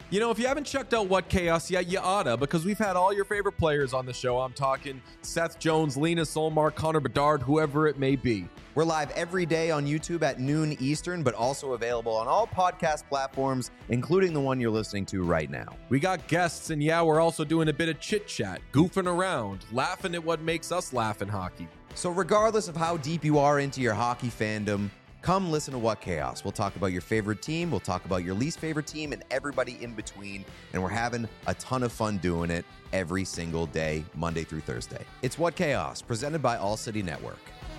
You know, if you haven't checked out What Chaos yet, you oughta, because we've had all your favorite players on the show. I'm talking Seth Jones, Lena Solmark, Connor Bedard, whoever it may be. We're live every day on YouTube at noon Eastern, but also available on all podcast platforms, including the one you're listening to right now. We got guests, and yeah, we're also doing a bit of chit-chat, goofing around, laughing at what makes us laugh in hockey. So regardless of how deep you are into your hockey fandom, come listen to What Chaos. We'll talk about your favorite team, we'll talk about your least favorite team, and everybody in between. And we're having a ton of fun doing it every single day, Monday through Thursday. It's What Chaos, presented by All City Network.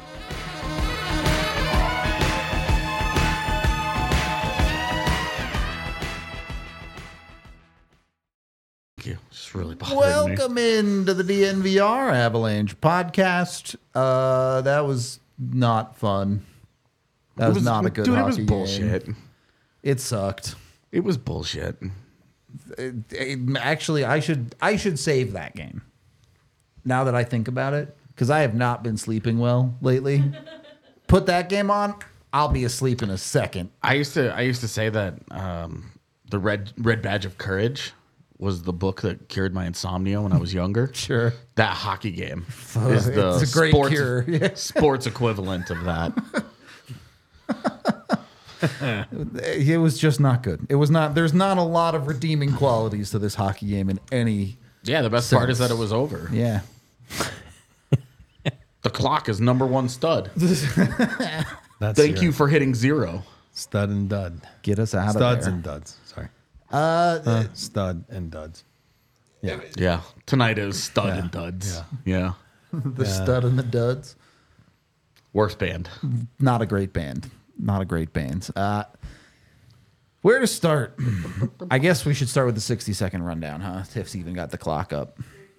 You. Just really bothering Welcome into the DNVR Avalanche podcast. That was not fun. That was not a good hockey game. It was bullshit. It sucked. It was bullshit. Actually, I should save that game. Now that I think about it, because I have not been sleeping well lately. Put that game on, I'll be asleep in a second. I used to say that the Red Badge of Courage was the book that cured my insomnia when I was younger. Sure. That hockey game is it's a great cure. Yeah. Sports equivalent of that. It was just not good. It was not. There's not a lot of redeeming qualities to this hockey game in any. Yeah, the best part is that it was over. Yeah. The clock is number one stud. That's Thank you for hitting 0. Stud and dud. Get us out Studs of there. and duds. Sorry. Stud and duds. Yeah. Tonight is stud and duds. Yeah. The stud and the duds. Worst band. Not a great band. Not a great band. Where to start? I guess we should start with the 60-second rundown, huh? Tiff's even got the clock up.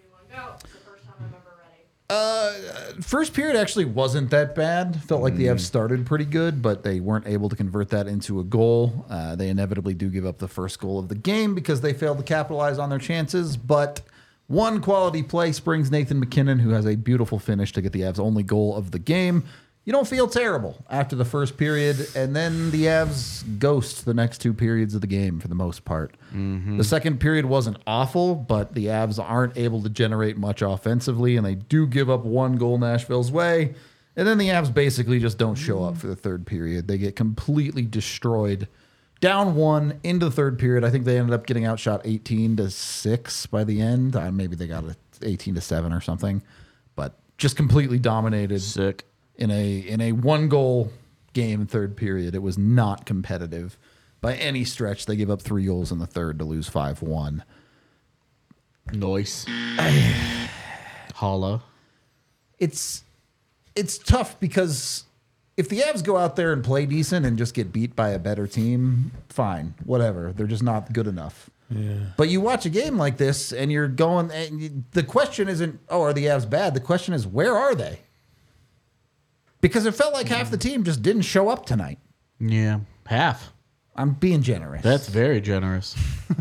First period actually wasn't that bad. Felt like the Avs started pretty good, but they weren't able to convert that into a goal. They inevitably do give up the first goal of the game because they failed to capitalize on their chances. But one quality play springs Nathan MacKinnon, who has a beautiful finish to get the Avs' only goal of the game. You don't feel terrible after the first period, and then the Avs ghost the next 2 periods of the game for the most part. The second period wasn't awful, but the Avs aren't able to generate much offensively, and they do give up 1 goal Nashville's way. And then the Avs basically just don't show up for the third period. They get completely destroyed. Down 1 into the third period. I think they ended up getting outshot 18-6 by the end. Maybe they got 18-7 or something, but just completely dominated. Sick. In a 1-goal game third period. It was not competitive by any stretch. They gave up 3 goals in the third to lose 5-1. Noise. Holla. It's tough because if the Avs go out there and play decent and just get beat by a better team, fine, whatever. They're just not good enough. Yeah. But you watch a game like this and you're going, and the question isn't, oh, are the Avs bad? The question is, where are they? Because it felt like half the team just didn't show up tonight. Yeah, half. I'm being generous. That's very generous.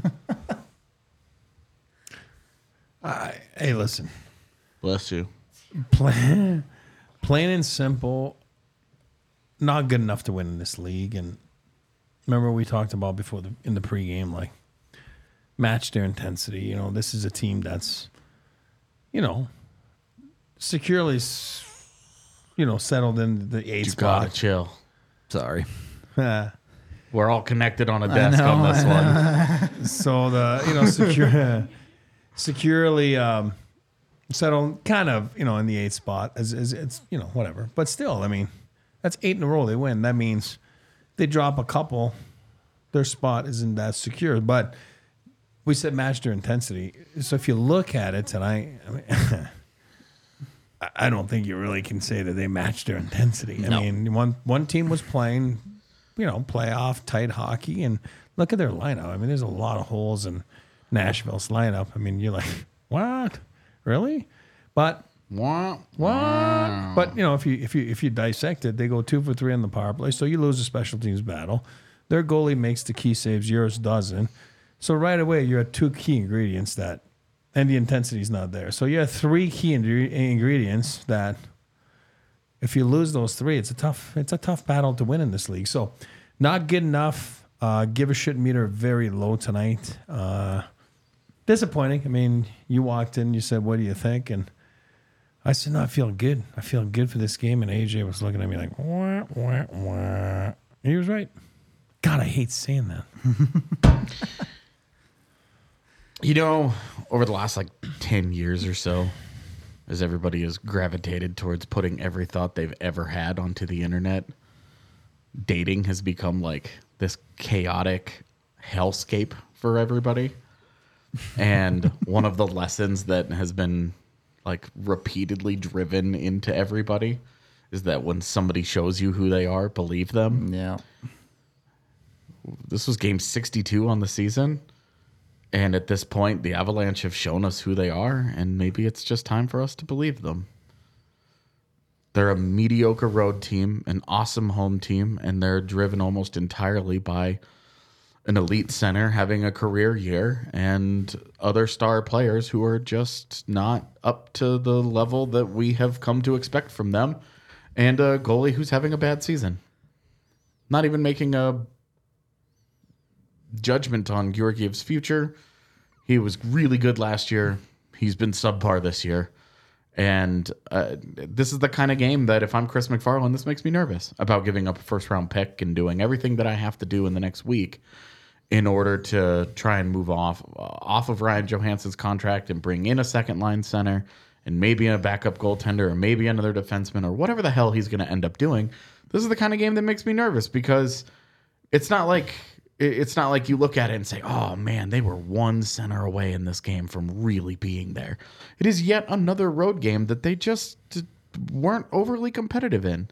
Hey, listen. Bless you. Plain and simple, not good enough to win in this league. And remember we talked about before in the pregame, like, match their intensity. You know, this is a team that's, securely settled in the 8th You spot. gotta chill. Sorry. We're all connected on a desk on this one. So securely settled kind of, in the 8th spot as it's, whatever. But still, I mean, that's 8 in a row they win. That means they drop a couple, their spot isn't that secure. But we said match their intensity. So if you look at it tonight, I don't think you really can say that they matched their intensity. No. I mean, one team was playing, playoff tight hockey, and look at their lineup. I mean, there's a lot of holes in Nashville's lineup. I mean, you're like, what? Really? But what? But if you dissect it, they go 2 for 3 on the power play, so you lose a special teams battle. Their goalie makes the key saves, yours doesn't. So right away, you're at 2 key ingredients and the intensity is not there. So you have 3 key ingredients that, if you lose those 3, it's a tough battle to win in this league. So, not good enough. Give a shit meter very low tonight. Disappointing. I mean, you walked in, you said, what do you think? And I said, no, I feel good. I feel good for this game. And AJ was looking at me like, wah, wah, wah. And he was right. God, I hate saying that. You know, over the last 10 years or so, as everybody has gravitated towards putting every thought they've ever had onto the internet, dating has become this chaotic hellscape for everybody. And one of the lessons that has been repeatedly driven into everybody is that when somebody shows you who they are, believe them. Yeah. This was game 62 on the season. And at this point, the Avalanche have shown us who they are, and maybe it's just time for us to believe them. They're a mediocre road team, an awesome home team, and they're driven almost entirely by an elite center having a career year and other star players who are just not up to the level that we have come to expect from them, and a goalie who's having a bad season. Not even making a judgment on Georgiev's future. He was really good last year. He's been subpar this year. And this is the kind of game that if I'm Chris McFarland, this makes me nervous about giving up a first-round pick and doing everything that I have to do in the next week in order to try and move off of Ryan Johansson's contract and bring in a second-line center and maybe a backup goaltender or maybe another defenseman or whatever the hell he's going to end up doing. This is the kind of game that makes me nervous because it's not like you look at it and say, oh, man, they were one center away in this game from really being there. It is yet another road game that they just weren't overly competitive in.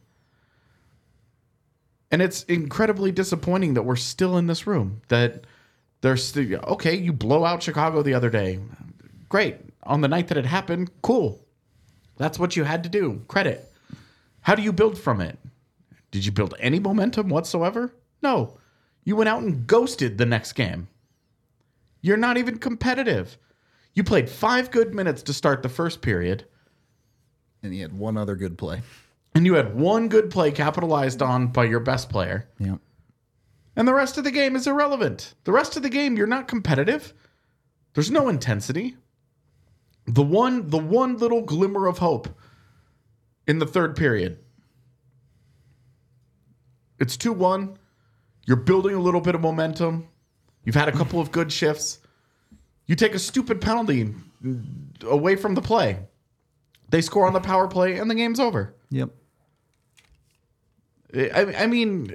And it's incredibly disappointing that we're still in this room, that there's still, okay, you blow out Chicago the other day. Great. On the night that it happened, cool. That's what you had to do. Credit. How do you build from it? Did you build any momentum whatsoever? No. You went out and ghosted the next game. You're not even competitive. You played 5 good minutes to start the first period. And he had one other good play. And you had one good play capitalized on by your best player. Yeah. And the rest of the game is irrelevant. The rest of the game, you're not competitive. There's no intensity. The one little glimmer of hope in the third period. It's 2-1. You're building a little bit of momentum. You've had a couple of good shifts. You take a stupid penalty away from the play. They score on the power play, and the game's over. Yep. I mean,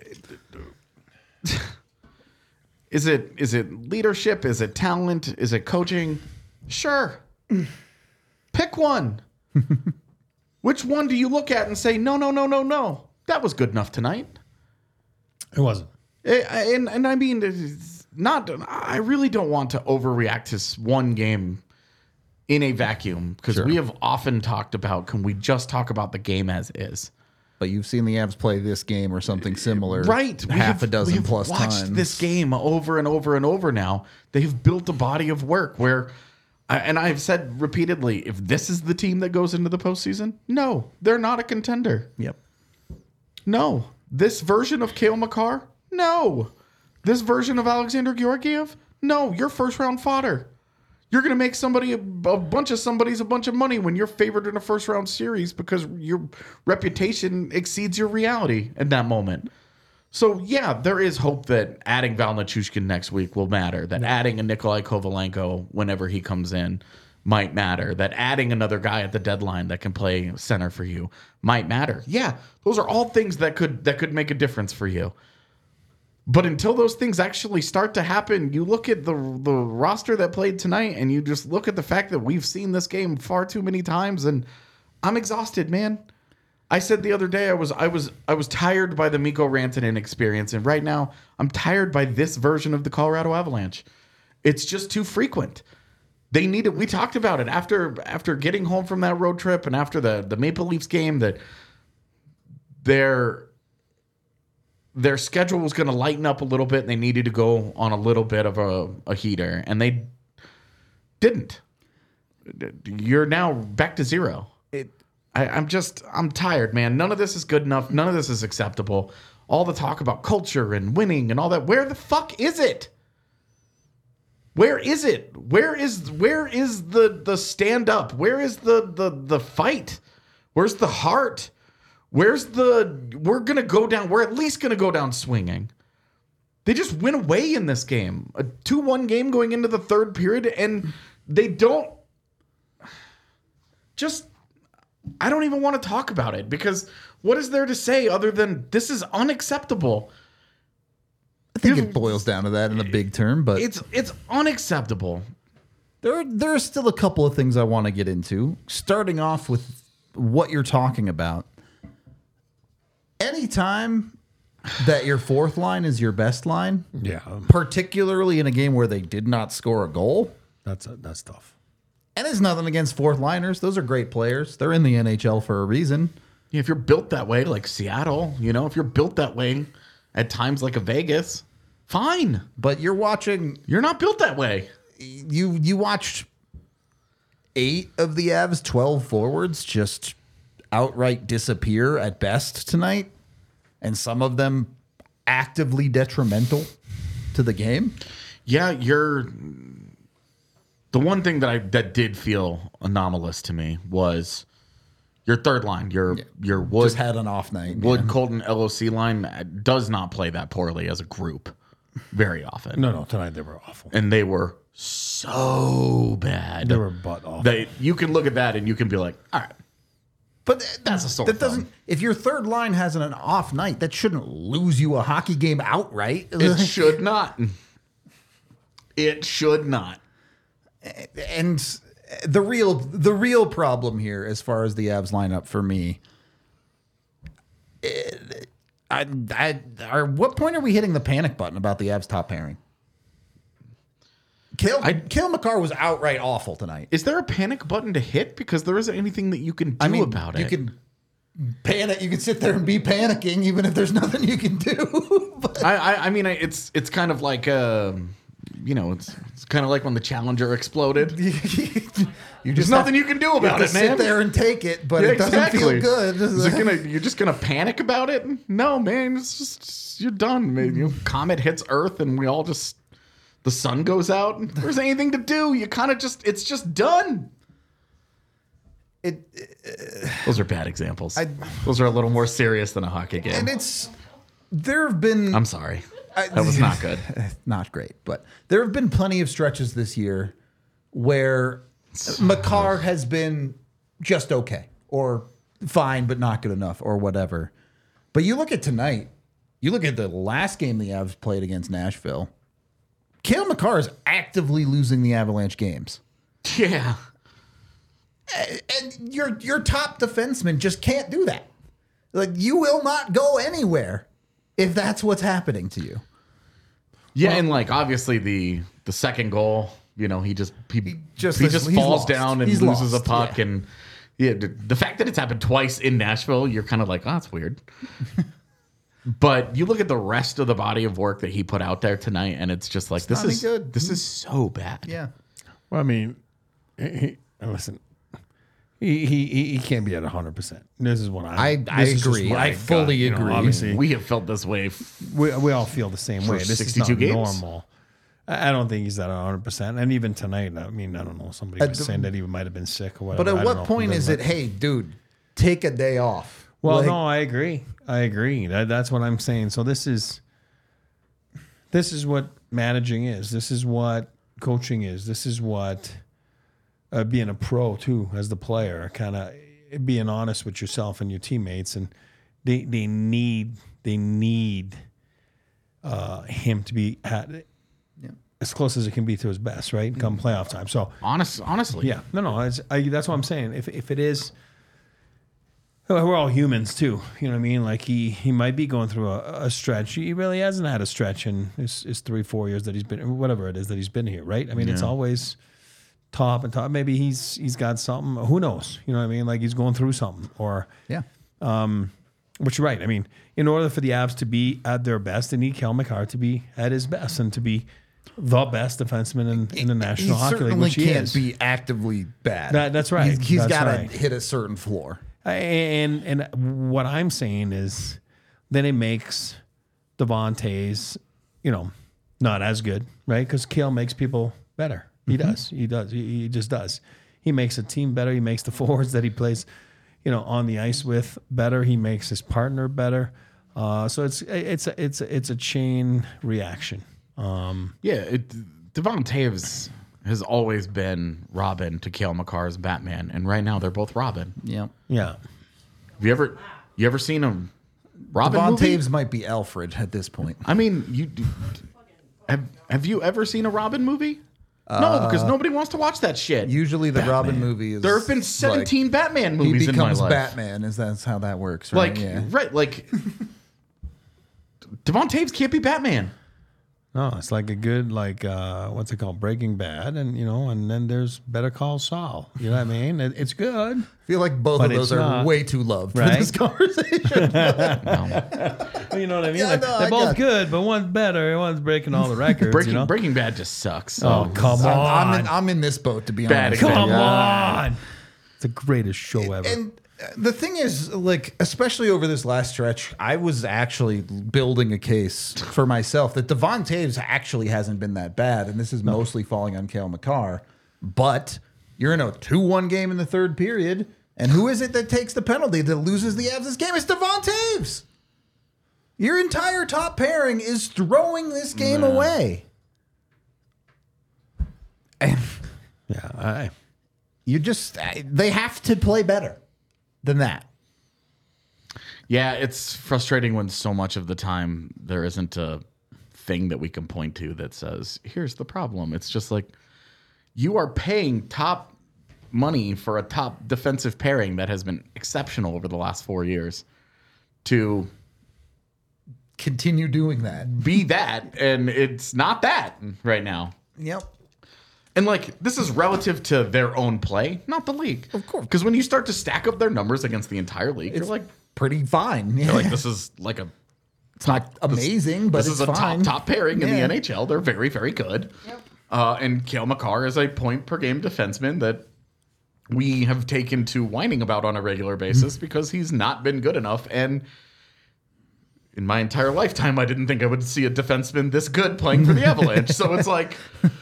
is it leadership? Is it talent? Is it coaching? Sure. Pick one. Which one do you look at and say, no, that was good enough tonight? It wasn't. And I mean, I really don't want to overreact to one game in a vacuum because we have often talked about, can we just talk about the game as is? But you've seen the Avs play this game or something similar, right? Half a dozen plus times. We've watched this game over and over and over now. They've built a body of work where, and I've said repeatedly, if this is the team that goes into the postseason, no, they're not a contender. Yep. No. This version of Cale Makar? No. This version of Alexander Georgiev? No. You're first round fodder. You're going to make somebody a bunch of somebody's a bunch of money when you're favored in a first round series because your reputation exceeds your reality in that moment. So, yeah, there is hope that adding Val Nichushkin next week will matter, that adding a Nikolai Kovalenko whenever he comes in might matter, that adding another guy at the deadline that can play center for you might matter. Yeah, those are all things that could make a difference for you. But until those things actually start to happen, you look at the roster that played tonight and you just look at the fact that we've seen this game far too many times, and I'm exhausted, man. I said the other day I was tired by the Mikko Rantanen experience, and right now I'm tired by this version of the Colorado Avalanche. It's just too frequent. They need it. We talked about it after getting home from that road trip and after the Maple Leafs game that their schedule was going to lighten up a little bit and they needed to go on a little bit of a heater, and they didn't. You're now back to zero. I'm tired, man. None of this is good enough. None of this is acceptable. All the talk about culture and winning and all that. Where the fuck is it? Where is it? Where is the stand up? Where is the fight? Where's the heart? We're at least gonna go down swinging. They just went away in this game. A 2-1 game going into the third period, and they don't just. I don't even want to talk about it because what is there to say other than this is unacceptable? I think it boils down to that in a big term, but It's unacceptable. there are still a couple of things I want to get into. Starting off with what you're talking about. Anytime that your fourth line is your best line, Yeah, particularly in a game where they did not score a goal, that's tough. and it's nothing against fourth liners. Those are great players. They're in the NHL for a reason. If you're built that way, like Seattle, if you're built that way at times like a Vegas, fine. But you're watching. You're not built that way. You watched 8 of the Avs 12 forwards just outright disappear at best tonight, and some of them actively detrimental to the game. Yeah, the one thing that did feel anomalous to me was your third line. Your Wood Just had an off night. Wood Colton LOC line does not play that poorly as a group very often. No, tonight they were awful. And they were so bad. They were butt awful. You can look at that and you can be like, all right. But That's a sore that doesn't. thumb. If your third line has an off night, that shouldn't lose you a hockey game outright. It should not. It should not. And the real problem here, as far as the Avs lineup for me, what point are we hitting the panic button about the Avs top pairing? Cale Makar was outright awful tonight. Is there a panic button to hit? Because there isn't anything that you can do about it. You can panic. You can sit there and be panicking, even if there's nothing you can do. But I mean, it's kind of like it's kind of like when the Challenger exploded. There's nothing you can do about it, man. Sit there and take it, but it doesn't feel good. You're just gonna panic about it? No, man. It's just you're done. Man. Comet hits Earth, and we all just the sun goes out. And there's anything to do. You kind of it's just done. Those are bad examples. Those are a little more serious than a hockey game. And there have been. I'm sorry. That was not good. Not great, but there have been plenty of stretches this year where Makar has been just okay or fine, but not good enough or whatever. But you look at tonight, you look at the last game the Avs played against Nashville, Cale Makar is actively losing the Avalanche games. Yeah. And your top defenseman just can't do that. Like, you will not go anywhere if that's what's happening to you. Yeah, and like obviously the second goal, he just he's falls lost. down and He's loses lost, a puck, and the fact that it's happened twice in Nashville, you're kind of like, oh, that's weird. But you look at the rest of the body of work that he put out there tonight, and it's just like this not is good. This is so bad. Yeah. Well, I mean, listen, he can't be at 100%. This is what I this is just agree. what I got. fully agree. Obviously, We have felt this way. we all feel the same way. This is 62 not games? normal. I don't think he's at 100%. And even tonight, I mean, I don't know. Somebody was saying that he might have been sick or whatever. But I at don't what know. point is it, hey, dude, take a day off? Well, Like, no, I agree. That's what I'm saying. So this is what managing is. This is what coaching is. This is what being a pro too, as the player, kind of being honest with yourself and your teammates, and they need him to be at as close as it can be to his best, right? Come playoff time. So Honestly. yeah, no, that's what I'm saying. If it is. We're all humans too, you know what I mean? Like he might be going through a stretch. He really hasn't had a stretch in his 3-4 years that he's been, whatever it is that he's been here, right? I mean, it's always top and top. Maybe he's got something. Who knows? You know what I mean? Like he's going through something, or yeah. which you're right. I mean, in order for the Avs to be at their best, they need Cale Makar to be at his best and to be the best defenseman in the National Hockey League, which he can't is. be actively bad. That's right. He's That's got to right. hit a certain floor. And what I'm saying is, then it makes Devontae's, not as good, right? Because Kale makes people better. He does. He just does. He makes a team better. He makes the forwards that he plays, on the ice with better. He makes his partner better. So it's a chain reaction. Devon Toews has always been Robin to Cale Makar's Batman, and right now they're both Robin. Yeah. Yeah. Have you ever seen a Robin Devon movie? Toews might be Alfred at this point. I mean, have you ever seen a Robin movie? No, because nobody wants to watch that shit. Usually the Robin movie is... There have been 17 Batman he movies in my becomes life. Batman, that's how that works, right? Devon Toews can't be Batman. No, it's like a good, what's it called? Breaking Bad. And, and then there's Better Call Saul. You know what I mean? It's good. I feel like both But of those it's are not, way too loved right? for this conversation. Well, you know what I mean? Yeah, no, they're I both got it. good, but one's better and one's breaking all the records. Breaking Bad just sucks. Oh, come on. I'm in this boat, to be Bad honest. example. Come on. It's the greatest show ever. And the thing is, especially over this last stretch, I was actually building a case for myself that Devon Toews actually hasn't been that bad, and this is mostly falling on Cale Makar. But you're in a 2-1 game in the third period, and who is it that takes the penalty that loses the Avs this game? It's Devon Toews. Your entire top pairing is throwing this game away. And they have to play better than that. Yeah, it's frustrating when so much of the time there isn't a thing that we can point to that says, here's the problem. It's just like, you are paying top money for a top defensive pairing that has been exceptional over the last 4 years to Continue doing that. be that, and it's not that right now. Yep. And this is relative to their own play, not the league. Of course. Because when you start to stack up their numbers against the entire league, you're like, Pretty fine. Yeah. this is like a It's not amazing, but this it's is a fine. top pairing in Yeah. the NHL. They're very, very good. Yep. And Cale Makar is a point per game defenseman that we have taken to whining about on a regular basis because he's not been good enough. And in my entire lifetime, I didn't think I would see a defenseman this good playing for the Avalanche. So it's like,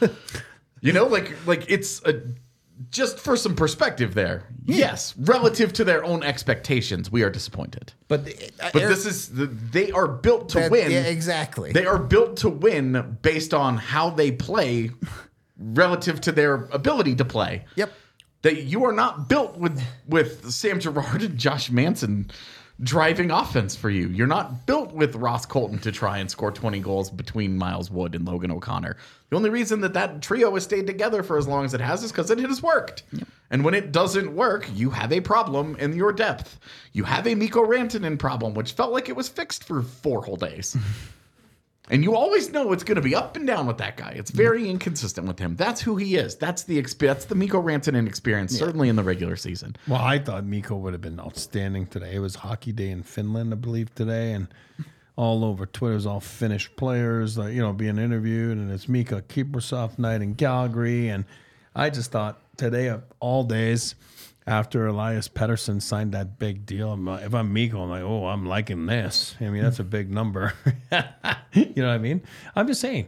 it's just for some perspective there. Yes, relative to their own expectations, we are disappointed. But this is they are built to win. Yeah, exactly. They are built to win based on how they play relative to their ability to play. Yep. That you are not built with Sam Girard and Josh Manson driving offense for you. You're not built with Ross Colton to try and score 20 goals between Miles Wood and Logan O'Connor. The only reason that trio has stayed together for as long as it has is because it has worked. Yep. And when it doesn't work, you have a problem in your depth. You have a Mikko Rantanen problem, which felt like it was fixed for 4 whole days. And you always know it's going to be up and down with that guy. It's very inconsistent with him. That's who he is. That's the Mikko Rantanen experience, certainly in the regular season. Well, I thought Mikko would have been outstanding today. It was Hockey Day in Finland, I believe, today, and all over Twitter, it was all Finnish players, being interviewed, and it's Mika Kiprusoff night in Calgary, and I just thought today of all days, after Elias Pettersson signed that big deal, if I'm Mikko, I'm like, oh, I'm liking this. I mean, that's a big number. You know what I mean? I'm just saying.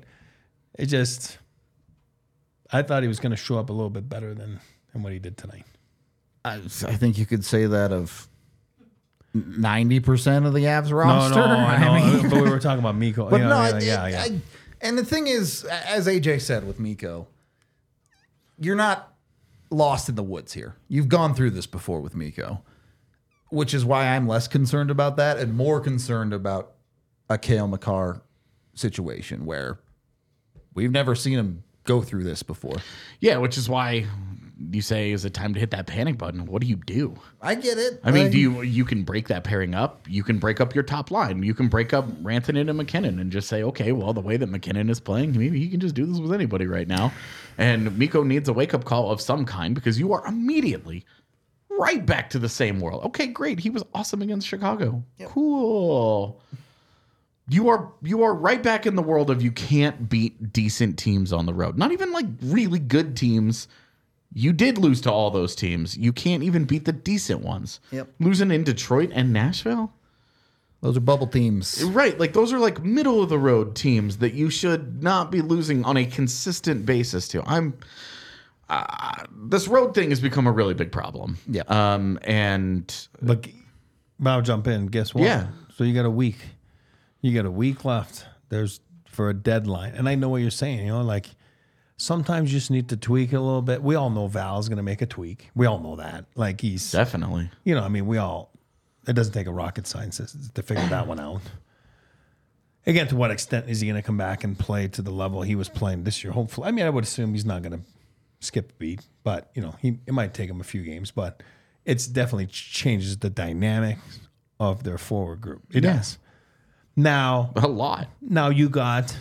I thought he was going to show up a little bit better than what he did tonight. I think you could say that of 90% of the Avs roster. No, I know. I mean, but we were talking about Mikko. but and the thing is, as AJ said with Mikko, you're not lost in the woods here. You've gone through this before with Mikko, which is why I'm less concerned about that and more concerned about a Cale Makar situation where we've never seen him go through this before. Yeah, which is why you say, is it time to hit that panic button? What do you do? I get it. I mean, you can break that pairing up. You can break up your top line. You can break up Rantanen and McKinnon and just say, okay, well, the way that McKinnon is playing, maybe he can just do this with anybody right now. And Mikko needs a wake-up call of some kind because you are immediately right back to the same world. Okay, great. He was awesome against Chicago. Yep. Cool. You are right back in the world of you can't beat decent teams on the road. Not even like really good teams. you did lose to all those teams. You can't even beat the decent ones. Yep. Losing in Detroit and Nashville? Those are bubble teams. Right. Like, those are like middle of the road teams that you should not be losing on a consistent basis to. This road thing has become a really big problem. Yeah. But I'll jump in. Guess what? Yeah. So you got a week. You got a week left. There's for a deadline. And I know what you're saying. Like sometimes you just need to tweak it a little bit. We all know Val's going to make a tweak. We all know that. Like he's Definitely. It doesn't take a rocket scientist to figure that one out. Again, to what extent is he going to come back and play to the level he was playing this year? Hopefully. I mean, I would assume he's not going to skip a beat, but it might take him a few games, but it's definitely changes the dynamics of their forward group. It does. Now, A lot. Now you got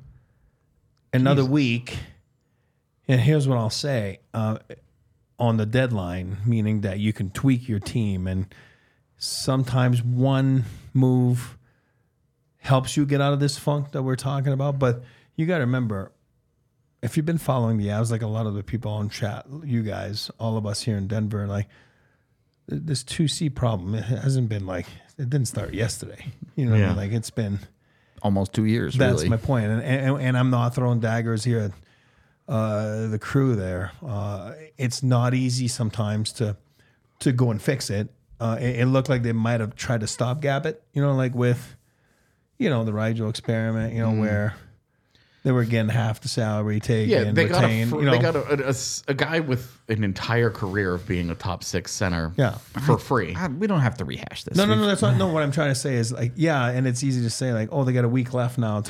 another week, and here's what I'll say on the deadline, meaning that you can tweak your team, and sometimes one move helps you get out of this funk that we're talking about. But you got to remember, if you've been following the Avs, like a lot of the people on chat, you guys, all of us here in Denver, like this 2C problem, it hasn't been like, it didn't start yesterday. You know what I mean? Like it's been Almost 2 years, that's really. my point. And I'm not throwing daggers here at the crew there. It's not easy sometimes to go and fix it. It looked like they might have tried to stopgap it, like with, the Rigel experiment, where they were getting half the salary taken and they retain. got a guy with an entire career of being a top 6 center for free. We don't have to rehash this. No, that's not. No, what I'm trying to say is like, and it's easy to say like, oh, they got a week left now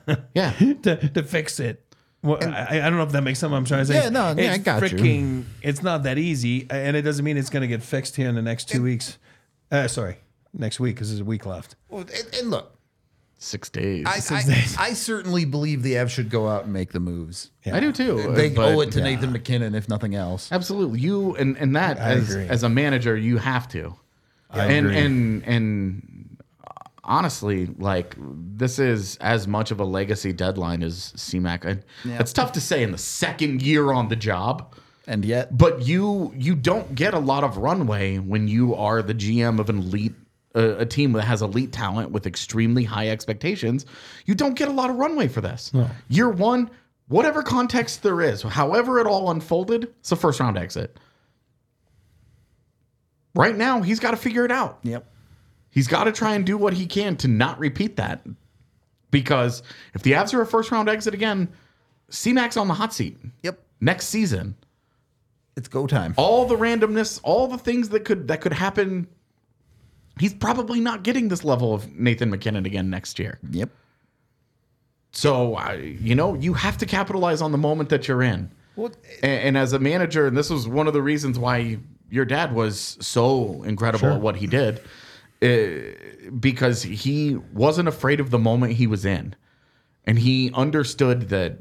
to fix it. Well, I don't know if that makes sense. What I'm trying to say. Yeah, no, I got you. It's not that easy, and it doesn't mean it's going to get fixed here in the next 2 weeks. Next week because there's a week left. Well, and look, 6 days. I certainly believe the Avs should go out and make the moves. I do too. They but- owe it to Nathan McKinnon, if nothing else. Absolutely. You and that I agree. as a manager, you have to. And honestly, like this is as much of a legacy deadline as CMAC. And it's tough to say in the second year on the job. And yet, But you don't get a lot of runway when you are the GM of an elite a team that has elite talent with extremely high expectations. You don't get a lot of runway for this. No. Year one, whatever context there is, however it all unfolded, it's a first round exit. Right now, he's got to figure it out. Yep. He's got to try and do what he can to not repeat that. Because if the Avs are a first round exit again, C-Mac's on the hot seat. Yep. Next season. It's go time. All the randomness, all the things that could happen. He's probably not getting this level of Nathan McKinnon again next year. Yep. So, you have to capitalize on the moment that you're in. Well, and as a manager, and this was one of the reasons why your dad was so incredible at what he did, because he wasn't afraid of the moment he was in. And he understood that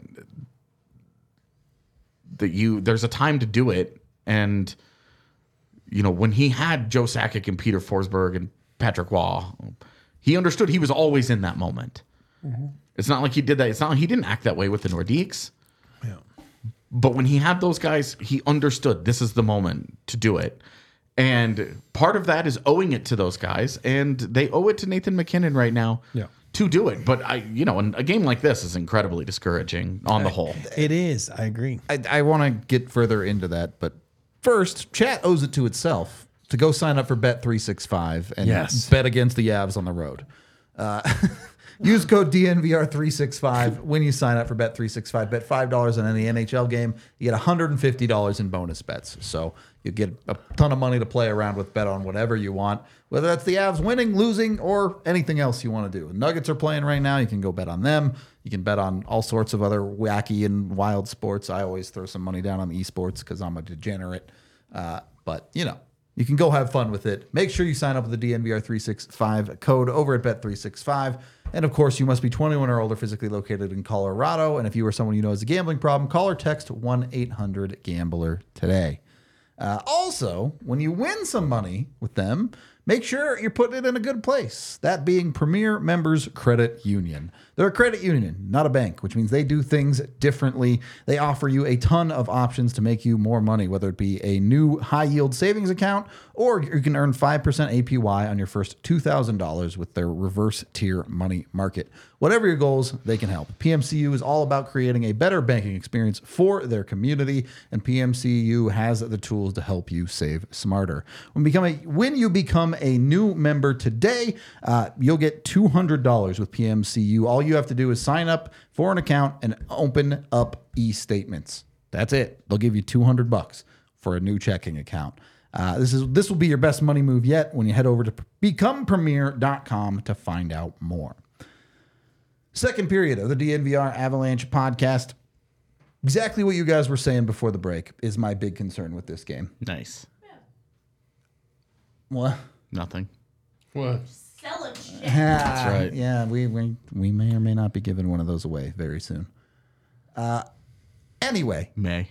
there's a time to do it. And when he had Joe Sakic and Peter Forsberg and Patrick Waugh, he understood he was always in that moment. Mm-hmm. It's not like he did that. It's not like he didn't act that way with the Nordiques. Yeah. But when he had those guys, he understood this is the moment to do it. And part of that is owing it to those guys. And they owe it to Nathan McKinnon right now to do it. But, a game like this is incredibly discouraging on the whole. It is. I agree. I want to get further into that, but first, chat owes it to itself to go sign up for Bet365 and bet against the Avs on the road. Use code DNVR365 when you sign up for Bet365. Bet $5 on any NHL game. You get $150 in bonus bets. So you get a ton of money to play around with. Bet on whatever you want, whether that's the Avs winning, losing, or anything else you want to do. Nuggets are playing right now. You can go bet on them. You can bet on all sorts of other wacky and wild sports. I always throw some money down on the esports because I'm a degenerate. But, you can go have fun with it. Make sure you sign up with the DNVR365 code over at Bet365. And, of course, you must be 21 or older, physically located in Colorado. And if you or someone you know has a gambling problem, call or text 1-800-GAMBLER today. Also, when you win some money with them, make sure you're putting it in a good place. That being Premier Members Credit Union. They're a credit union, not a bank, which means they do things differently. They offer you a ton of options to make you more money, whether it be a new high-yield savings account or you can earn 5% APY on your first $2,000 with their reverse tier money market. Whatever your goals, they can help. PMCU is all about creating a better banking experience for their community, and PMCU has the tools to help you save smarter. When you become a new member today, you'll get $200 with PMCU. All you have to do is sign up for an account and open up e-statements. That's it. They'll give you $200 for a new checking account. This will be your best money move yet when you head over to becomepremier.com to find out more. Second period of the DNVR Avalanche podcast. Exactly what you guys were saying before the break is my big concern with this game. Nice. What? Nothing. What? Selling shit. That's right. Yeah, we may or may not be giving one of those away very soon. Anyway. May.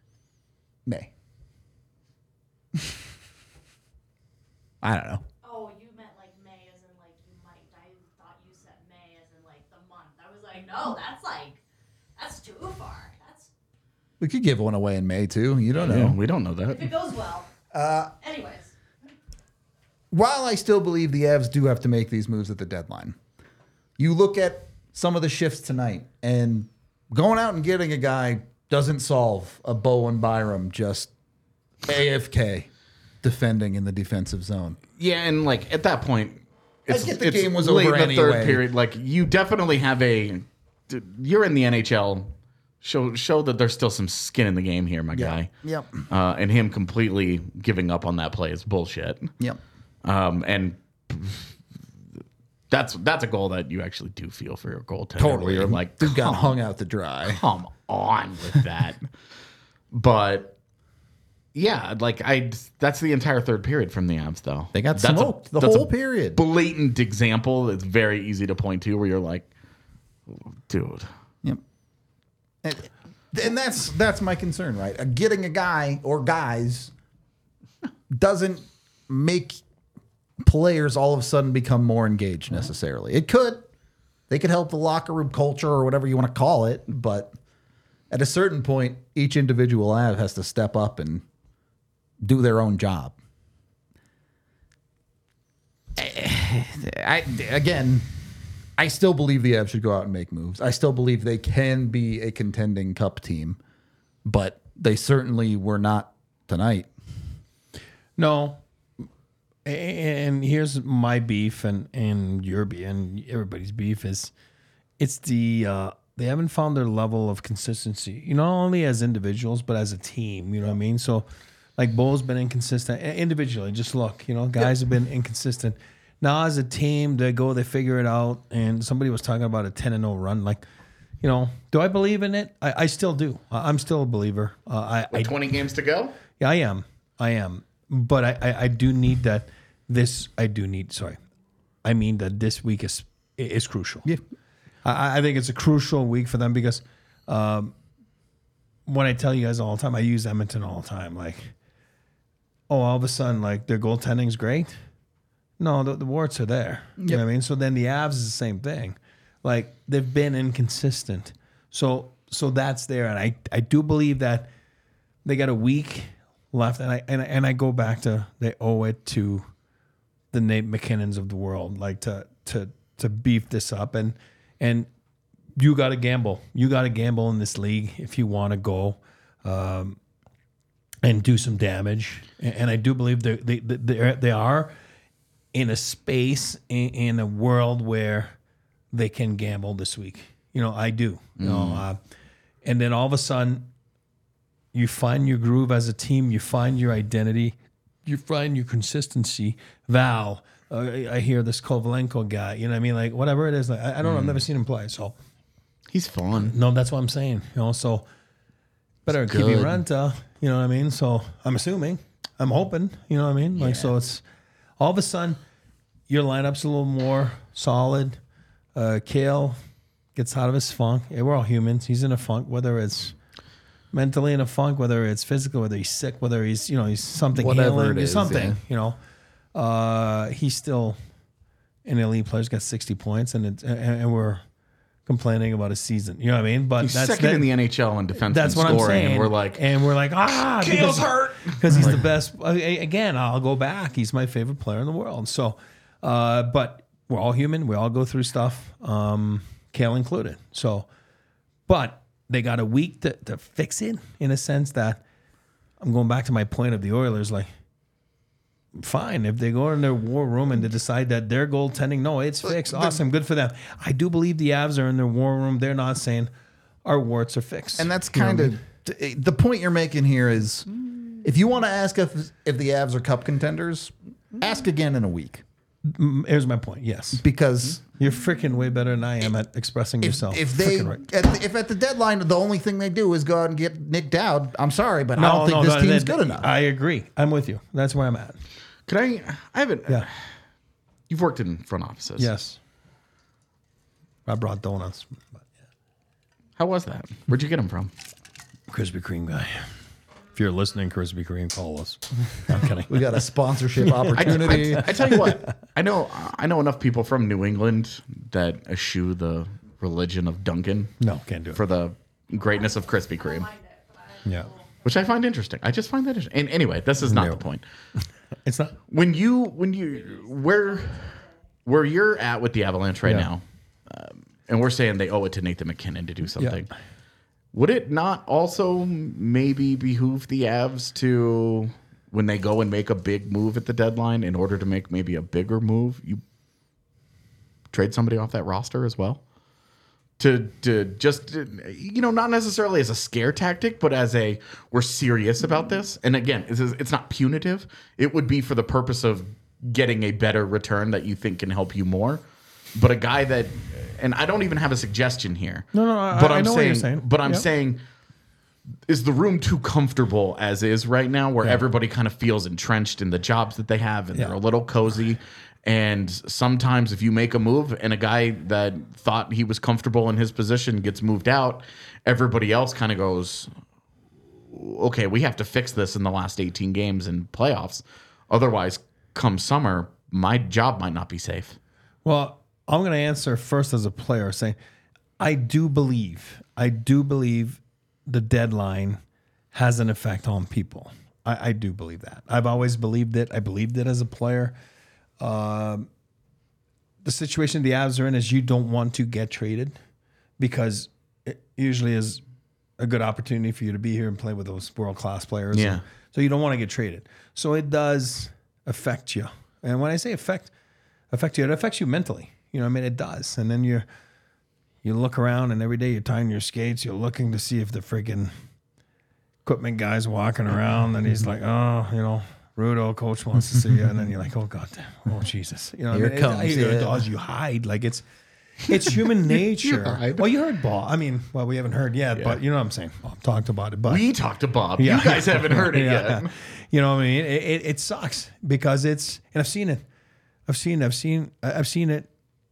I don't know. Oh, you meant like May as in like you might. I thought you said May as in like the month. I was like, no, that's too far. We could give one away in May too. You don't know. Yeah, we don't know that. If it goes well. Anyways. While I still believe the Avs do have to make these moves at the deadline, you look at some of the shifts tonight, and going out and getting a guy doesn't solve a Bowen Byram just AFK defending in the defensive zone. Yeah, and like at that point, I get the game was late over in the third anyway. period. Like you definitely have you're in the NHL. Show that there's still some skin in the game here, my guy. Yep. And him completely giving up on that play is bullshit. Yep. And that's a goal that you actually do feel for your goaltender. Totally. Where you're like, Dude got hung out to dry. come on with that. But yeah, like that's the entire third period from the Avs, though. They got That's smoked the that's whole a period. Blatant example. It's very easy to point to where you're like, dude. Yep. And that's my concern, right? Getting a guy or guys doesn't make players all of a sudden become more engaged necessarily. It could. They could help the locker room culture or whatever you want to call it, but at a certain point, each individual Av has to step up and do their own job. I still believe the Avs should go out and make moves. I still believe they can be a contending cup team, but they certainly were not tonight. No. And here's my beef and your beef and everybody's beef is it's they haven't found their level of consistency. Not only as individuals, but as a team. You know what I mean? So like Bo's been inconsistent individually. Just look, guys have been inconsistent. Now as a team, they figure it out. And somebody was talking about a 10-0 run. Like, do I believe in it? I still do. I'm still a believer. 20 games to go? Yeah, I am. But I do need that. I mean that this week is crucial. Yeah. I think it's a crucial week for them because when I tell you guys all the time, I use Edmonton all the time. Like, all of a sudden, like their goaltending's great. No, the warts are there. You know what I mean? So then the Avs is the same thing. Like they've been inconsistent. So that's there. And I do believe that they got a week left. And I go back to they owe it to the Nate McKinnons of the world, like to beef this up. And you got to gamble. You got to gamble in this league if you want to go and do some damage. And I do believe they are in a space in a world where they can gamble this week. I do. And then all of a sudden, you find your groove as a team. You find your identity. You find your consistency. Val, I hear this Kovalenko guy. You know what I mean? Like whatever it is. Like, I don't know. I've never seen him play. So he's fun. No, that's what I'm saying. So better keep your renta. You know what I mean? So I'm assuming. I'm hoping. You know what I mean? Like so it's all of a sudden your lineup's a little more solid. Kale gets out of his funk. Yeah, we're all humans. He's in a funk, whether it's mentally in a funk, whether it's physical, whether he's sick, whether he's he's something Whatever healing, it is, something, he's still an elite player. He's got 60 points, and we're complaining about his season. You know what I mean? But He's that's second in the NHL in defenseman That's what scoring, I'm saying. and we're like, Kale's hurt because he's the best. Again, I'll go back. He's my favorite player in the world. So, but we're all human. We all go through stuff, Kale included. So, but they got a week to fix it in a sense that I'm going back to my point of the Oilers. Like, fine, if they go in their war room and they decide that their goaltending, no, it's fixed. Awesome, good for them. I do believe the Avs are in their war room. They're not saying our warts are fixed. And that's kind of the point you're making here is if you want to ask if the Avs are cup contenders, ask again in a week. Here's my point. Yes, because you're freaking way better than I am at expressing yourself. If they if at the deadline the only thing they do is go out and get Nick Dowd, I'm sorry, but I don't think this team's good enough. I agree. I'm with you. That's where I'm at. Can I haven't. Yeah. You've worked in front offices. Yes. I brought donuts. But yeah. How was that? Where'd you get them from? Krispy Kreme guy. If you're listening, Krispy Kreme, call us. I'm kidding. We got a sponsorship opportunity. I tell you what, I know enough people from New England that eschew the religion of Dunkin'. No, can't do it. For the greatness of Krispy Kreme. Yeah. Which I find interesting. I just find that interesting. And anyway, this is not the point. It's not. When you where you're at with the Avalanche right now, and we're saying they owe it to Nathan McKinnon to do something. Yeah. Would it not also maybe behoove the Avs to, when they go and make a big move at the deadline, in order to make maybe a bigger move, you trade somebody off that roster as well? To just, not necessarily as a scare tactic, but as a, we're serious about this. And again, it's not punitive. It would be for the purpose of getting a better return that you think can help you more. But a guy that, and I don't even have a suggestion here. No, I know what you're saying. But I'm saying, is the room too comfortable as is right now, where everybody kind of feels entrenched in the jobs that they have, and they're a little cozy? And sometimes if you make a move and a guy that thought he was comfortable in his position gets moved out, everybody else kind of goes, okay, we have to fix this in the last 18 games in playoffs. Otherwise, come summer, my job might not be safe. Well, I'm going to answer first as a player, saying I do believe the deadline has an effect on people. I do believe that. I've always believed it. I believed it as a player. The situation the Avs are in is you don't want to get traded because it usually is a good opportunity for you to be here and play with those world-class players. Yeah. So you don't want to get traded. So it does affect you. And when I say affect you, it affects you mentally. You know what I mean? It does. And then you look around and every day you're tying your skates, you're looking to see if the freaking equipment guy's walking around and he's like, oh, Rudo, coach wants to see you. And then you're like, oh, God, oh, Jesus. You know what Here I mean? it comes. It does. You hide. Like it's human nature. Well, you heard Bob. I mean, we haven't heard yet, but you know what I'm saying. Bob talked about it. But we talked to Bob. You guys haven't heard it yet. You know what I mean? It sucks because and I've seen it. I've seen it.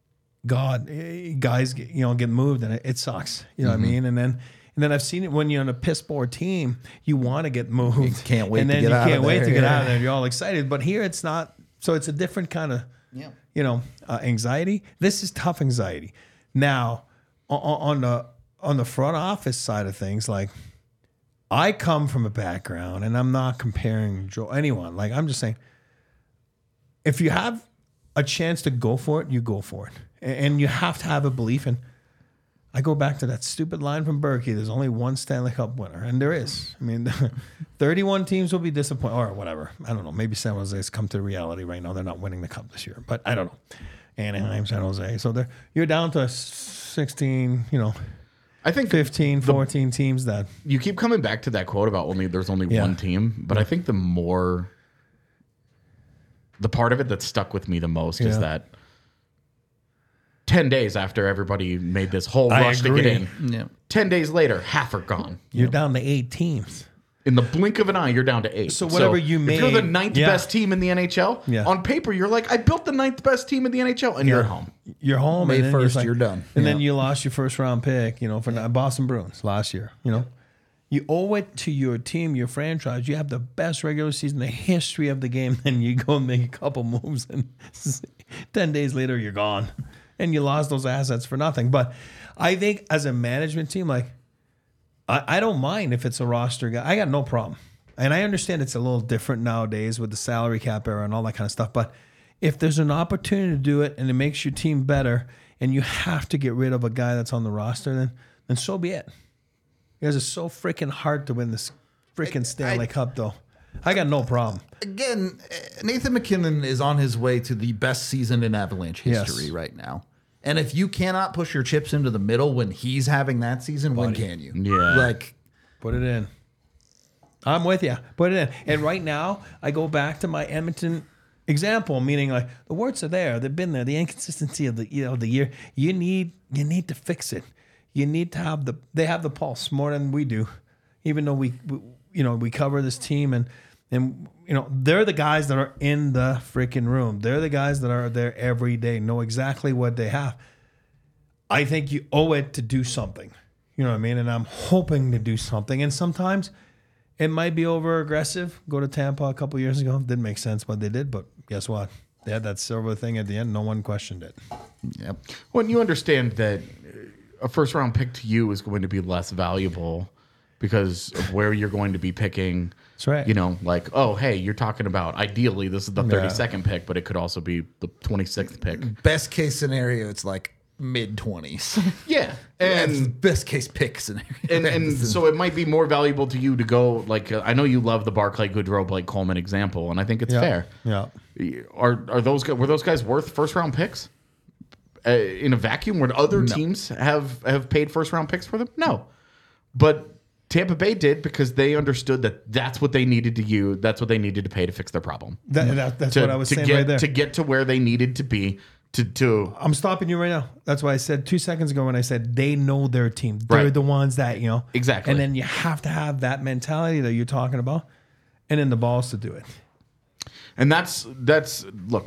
Guys, get moved and it sucks. You know what I mean? And then I've seen it when you're on a piss poor team, you want to get moved. You can't wait and to then get out of there. You can't wait to get out of there. You're all excited. But here it's not. So it's a different kind of, anxiety. This is tough anxiety. Now, on the front office side of things, like I come from a background, and I'm not comparing anyone. Like I'm just saying, if you have a chance to go for it, you go for it. And you have to have a belief in. I go back to that stupid line from Berkey. There's only one Stanley Cup winner, and there is. I mean, 31 teams will be disappointed, or whatever. I don't know. Maybe San Jose's come to reality right now. They're not winning the Cup this year, but I don't know. Anaheim, San Jose. So you're down to 16, I think 15, 14 teams that. You keep coming back to that quote about there's only one team, but I think the part of it that stuck with me the most is that 10 days after everybody made this whole rush to get in, 10 days later, half are gone. You're down to 8 teams. In the blink of an eye, you're down to 8. So whatever you made. If you're the 9th best team in the NHL, on paper, you're like, I built the 9th best team in the NHL, and you're at home. You're home. May 1st, you're done. And then you lost your first round pick, for Boston Bruins last year, You owe it to your team, your franchise. You have the best regular season in the history of the game. Then you go and make a couple moves, and 10 days later, you're gone. And you lost those assets for nothing. But I think as a management team, like, I don't mind if it's a roster guy. I got no problem. And I understand it's a little different nowadays with the salary cap era and all that kind of stuff. But if there's an opportunity to do it and it makes your team better and you have to get rid of a guy that's on the roster, then so be it. Because it's so freaking hard to win this freaking Stanley Cup, though. I got no problem. Again, Nathan MacKinnon is on his way to the best season in Avalanche history right now. And if you cannot push your chips into the middle when he's having that season, when can you? Yeah. Like, put it in. I'm with you. Put it in. And right now, I go back to my Edmonton example, meaning like the words are there. They've been there. The inconsistency of the year. You need to fix it. You need to have they have the pulse more than we do, even though we cover this team and they're the guys that are in the freaking room. They're the guys that are there every day, know exactly what they have. I think you owe it to do something. You know what I mean? And I'm hoping to do something. And sometimes it might be over aggressive. Go to Tampa a couple years ago. Didn't make sense what they did, but guess what? They had that silver thing at the end. No one questioned it. yep. When you understand that a first round pick to you is going to be less valuable because of where you're going to be picking. That's right. You know, like, oh, hey, you're talking about ideally this is the 32nd pick, but it could also be the 26th pick. Best case scenario, it's like mid-20s. Yeah. That's And best case pick scenario. and so it might be more valuable to you to go, like, I know you love the Barclay Goodrow, Blake Coleman example, and I think it's fair. Yeah. Were those guys worth first round picks? In a vacuum, would other teams have paid first round picks for them? No, but Tampa Bay did because they understood that that's what they needed to use. That's what they needed to pay to fix their problem. That's what I was saying right there. To get to where they needed to be. I'm stopping you right now. That's why I said 2 seconds ago when I said they know their team. They're the ones that Exactly. And then you have to have that mentality that you're talking about, and then the balls to do it. And that's look,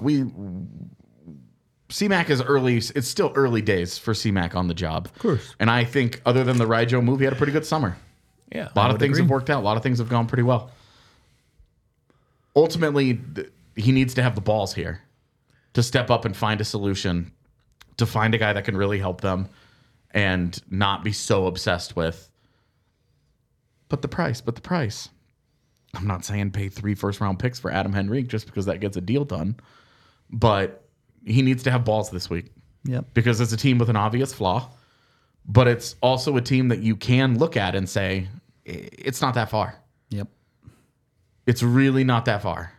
CMAC is early. It's still early days for CMAC on the job. Of course. And I think other than the Raijo move, he had a pretty good summer. Yeah. A lot of things have worked out. A lot of things have gone pretty well. Ultimately, he needs to have the balls here to step up and find a solution, to find a guy that can really help them and not be so obsessed with. But the price. I'm not saying pay 3 first-round picks for Adam Henrique just because that gets a deal done. But he needs to have balls this week. Yep. Because it's a team with an obvious flaw, but it's also a team that you can look at and say, it's not that far. Yep. It's really not that far.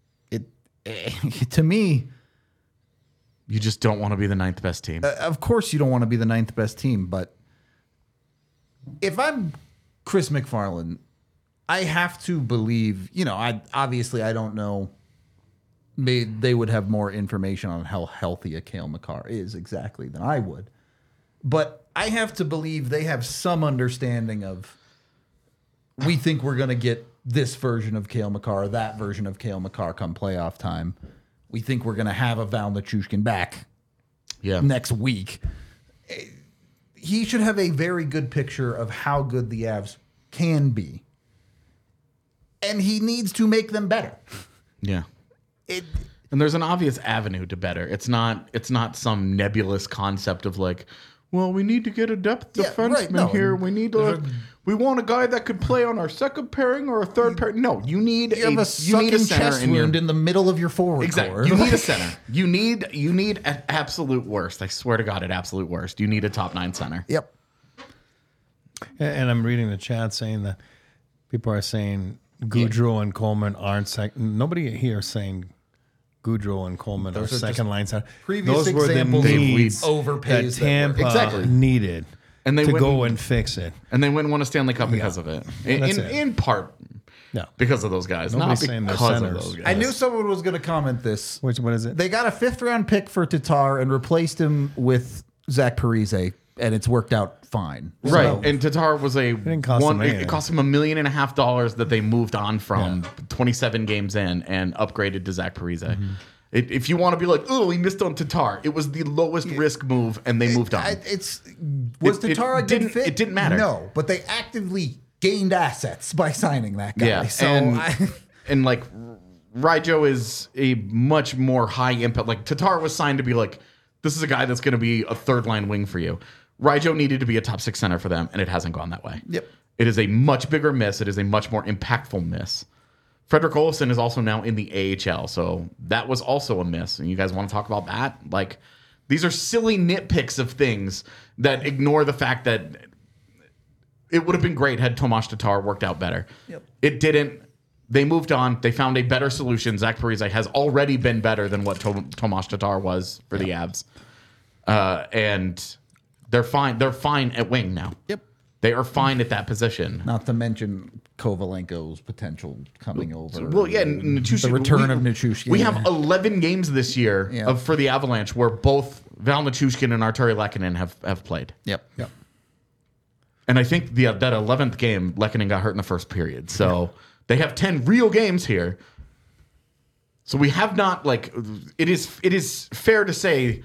To me, you just don't want to be the 9th best team. Of course you don't want to be the 9th best team, but if I'm Chris McFarland, I have to believe, I don't know. They would have more information on how healthy a Cale Makar is exactly than I would. But I have to believe they have some understanding of, we think we're going to get this version of Cale Makar, that version of Cale Makar come playoff time. We think we're going to have a Val Nichushkin back next week. He should have a very good picture of how good the Avs can be. And he needs to make them better. Yeah. And there's an obvious avenue to better. It's not some nebulous concept of like, well, we need to get a depth defenseman here. We want a guy that could play on our second pairing or a third pairing. No, you need a sucking chest wound in the middle of your forward core. You need a center. You need at absolute worst. I swear to God, at absolute worst, you need a top 9 center. Yep. And I'm reading the chat saying that people are saying Goudreau and Coleman aren't second. Nobody here is saying Goudreau and Coleman are second line center. Previous Those were the examples needs overpays that Tampa needed and they to go and fix it. And they wouldn't win a Stanley Cup because of it. In part because of those guys. Nobody's not because saying of they're those centers. guys. I knew someone was going to comment this. What is it? They got a 5th round pick for Tatar and replaced him with Zach Parise, and it's worked out fine. Right. So, And Tatar was didn't cost him anything. it cost him $1.5 million that they moved on from 27 games in and upgraded to Zach Parise. Mm-hmm. If you want to be like, oh, we missed on Tatar, it was the lowest risk move and they moved on. Was Tatar a good fit? It didn't matter. No, but they actively gained assets by signing that guy. Yeah, So and like Raijo is a much more high impact. Like Tatar was signed to be like, this is a guy that's going to be a third line wing for you. Raijo needed to be a top 6 center for them, and it hasn't gone that way. Yep. It is a much bigger miss. It is a much more impactful miss. Frederick Olofsson is also now in the AHL, so that was also a miss. And you guys want to talk about that? Like, these are silly nitpicks of things that ignore the fact that it would have been great had Tomas Tatar worked out better. Yep. It didn't. They moved on. They found a better solution. Zach Parise has already been better than what Tomas Tatar was for the Avs. And they're fine. They're fine at wing now. Yep. They are fine at that position. Not to mention Kovalenko's potential coming over. Well, yeah, Nichushkin, the return of Nichushkin. We have 11 games this year for the Avalanche where both Val Nichushkin and Arturi Lehkonen have played. Yep. And I think that 11th game, Lehkonen got hurt in the first period. So they have 10 real games here. So we have not, like, it is fair to say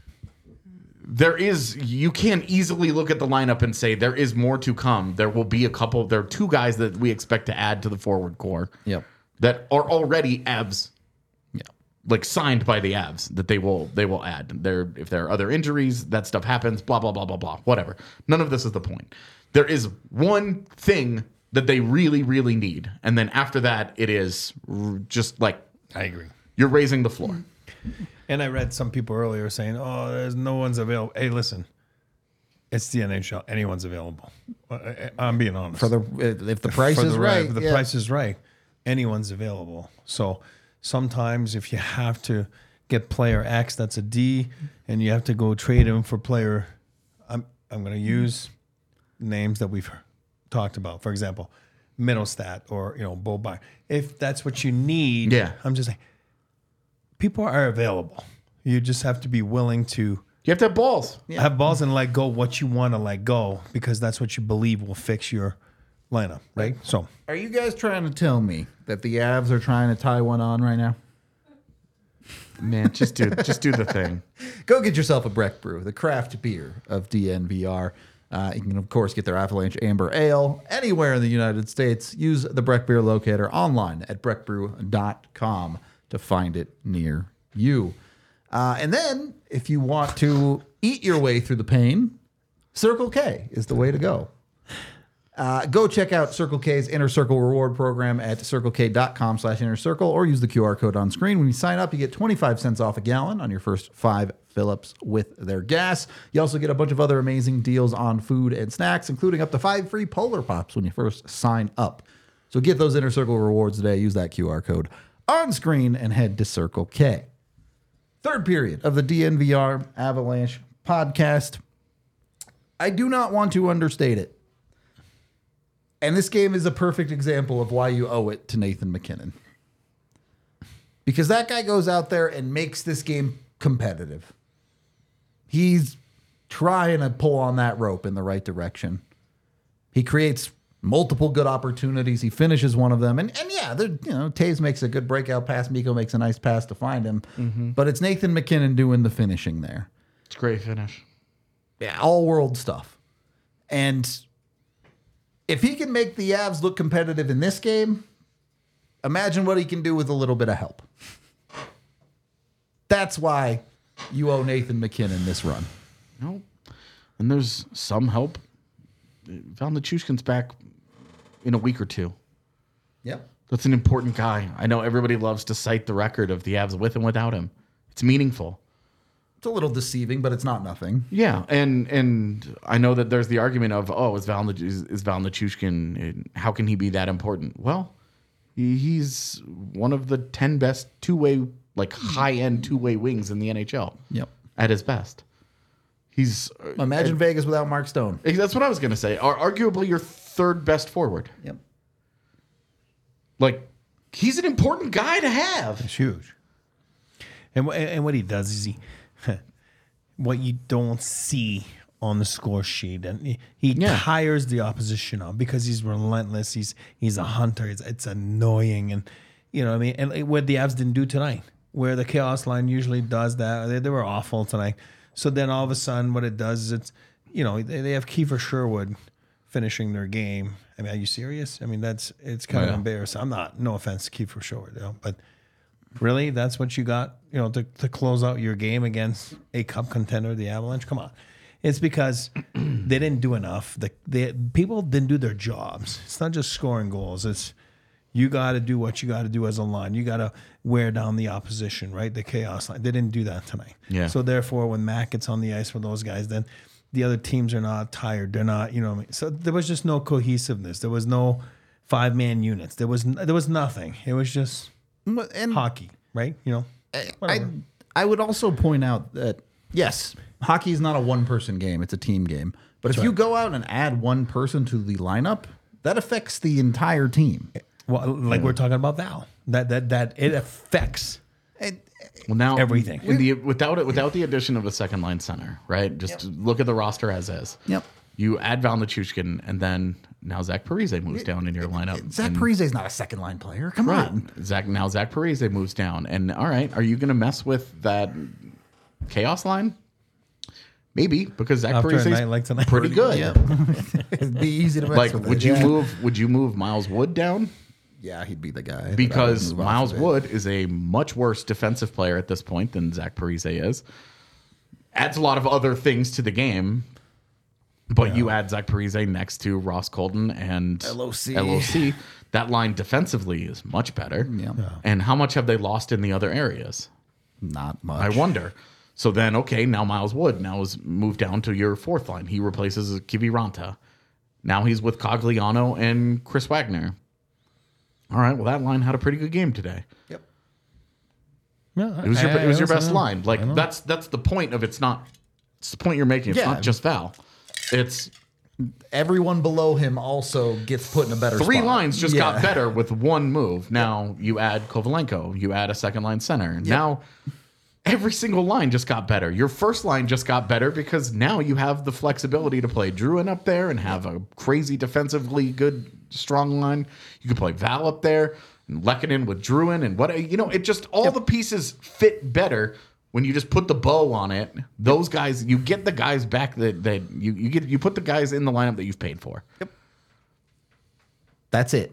you can easily look at the lineup and say there is more to come. There will be there are 2 guys that we expect to add to the forward core. Yep. That are already Avs. Yeah. Like signed by the Avs that they will add. If there are other injuries, that stuff happens, blah, blah, blah, blah, blah. Whatever. None of this is the point. There is one thing that they really, really need. And then after that, it is just like I agree. You're raising the floor. And I read some people earlier saying, "Oh, there's no one's available." Hey, listen, it's the NHL. Anyone's available. I'm being honest. If the price is right, if the price is right, anyone's available. So sometimes if you have to get player X, that's a D, and you have to go trade him for player, I'm going to use names that we've talked about. For example, Middlestat or Bo By. If that's what you need, I'm just saying. People are available. You just have to be willing to. You have to have balls. Have balls and let go what you want to let go because that's what you believe will fix your lineup, right? So, are you guys trying to tell me that the Avs are trying to tie one on right now? Man, just do the thing. Go get yourself a Breck Brew, the craft beer of DNVR. You can, of course, get their Avalanche Amber Ale anywhere in the United States. Use the Breck Beer Locator online at breckbrew.com. to find it near you. And then, if you want to eat your way through the pain, Circle K is the way to go. Go check out Circle K's Inner Circle reward program at circlek.com/innercircle or use the QR code on screen. When you sign up, you get 25 cents off a gallon on your first 5 fill-ups with their gas. You also get a bunch of other amazing deals on food and snacks, including up to 5 free Polar Pops when you first sign up. So get those Inner Circle rewards today. Use that QR code on screen and head to Circle K. Third period of the DNVR Avalanche podcast. I do not want to understate it. And this game is a perfect example of why you owe it to Nathan MacKinnon. Because that guy goes out there and makes this game competitive. He's trying to pull on that rope in the right direction. He creates multiple good opportunities. He finishes one of them. And yeah, Taves makes a good breakout pass. Mikko makes a nice pass to find him. Mm-hmm. But it's Nathan MacKinnon doing the finishing there. It's a great finish. Yeah, all-world stuff. And if he can make the Avs look competitive in this game, imagine what he can do with a little bit of help. That's why you owe Nathan MacKinnon this run. No. And there's some help. Val Nichushkin's back in a week or two. Yep. That's an important guy. I know everybody loves to cite the record of the Avs with and without him. It's meaningful. It's a little deceiving, but it's not nothing. Yeah, and I know that there's the argument of, is Val Nichushkin, how can he be that important? Well, he's one of the 10 best two-way, like high-end two-way wings in the NHL. Yep. At his best. He's imagine Vegas without Mark Stone. That's what I was going to say. Arguably your third best forward. Yep. Like, he's an important guy to have. It's huge. And what he does is what you don't see on the score sheet, and he tires the opposition on because he's relentless. He's a hunter. It's annoying, and you know what I mean. And what the Avs didn't do tonight, where the chaos line usually does that, they were awful tonight. So then all of a sudden, what it does is they have Kiefer Sherwood finishing their game. I mean, are you serious? I mean, it's kind of embarrassing. I'm not, no offense to Kiefer Short, but really, that's what you got, to close out your game against a cup contender, the Avalanche? Come on. It's because they didn't do enough. People didn't do their jobs. It's not just scoring goals. It's you got to do what you got to do as a line. You got to wear down the opposition, right? The chaos line. They didn't do that tonight. Yeah. So therefore, when Matt gets on the ice for those guys, then the other teams are not tired. They're not, what I mean? So there was just no cohesiveness. There was no 5-man units. There was nothing. It was just hockey, right? I would also point out that, yes, hockey is not a one-person game. It's a team game. But if you go out and add one person to the lineup, that affects the entire team. Well, like we're talking about Val, that it affects now everything. Without the addition of a second line center, right? Just look at the roster as is. Yep. You add Val Nichushkin, and then now Zach Parise moves down in your lineup. Zach Parise is not a second line player. Come on. Zach Parise moves down, and all right, are you going to mess with that chaos line? Maybe, because Zach After a Parise night like is tonight. pretty good. Yeah. It'd be easy to mess Like, with would you move Miles Wood down? Yeah, he'd be the guy. Because Miles Wood is a much worse defensive player at this point than Zach Parise is. Adds a lot of other things to the game, but you add Zach Parise next to Ross Colton and LOC. That line defensively is much better. Yeah. And how much have they lost in the other areas? Not much. I wonder. So then, okay, now Miles Wood now is moved down to your fourth line. He replaces Kiviranta. Now he's with Cogliano and Chris Wagner. All right, well, that line had a pretty good game today. Yep. Yeah, It was your best line. Like that's the point of it's the point you're making. It's not just Val. It's everyone below him also gets put in a better three spot. lines just got better with one move. Now you add Kovalenko, you add a second line center. Now every single line just got better. Your first line just got better because now you have the flexibility to play Druin up there and have a crazy defensively good, strong line. You can play Val up there and Lehkonen with Druin and it just all the pieces fit better when you just put the bow on it. Those guys, you get the guys back that you put the guys in the lineup that you've paid for. Yep. That's it.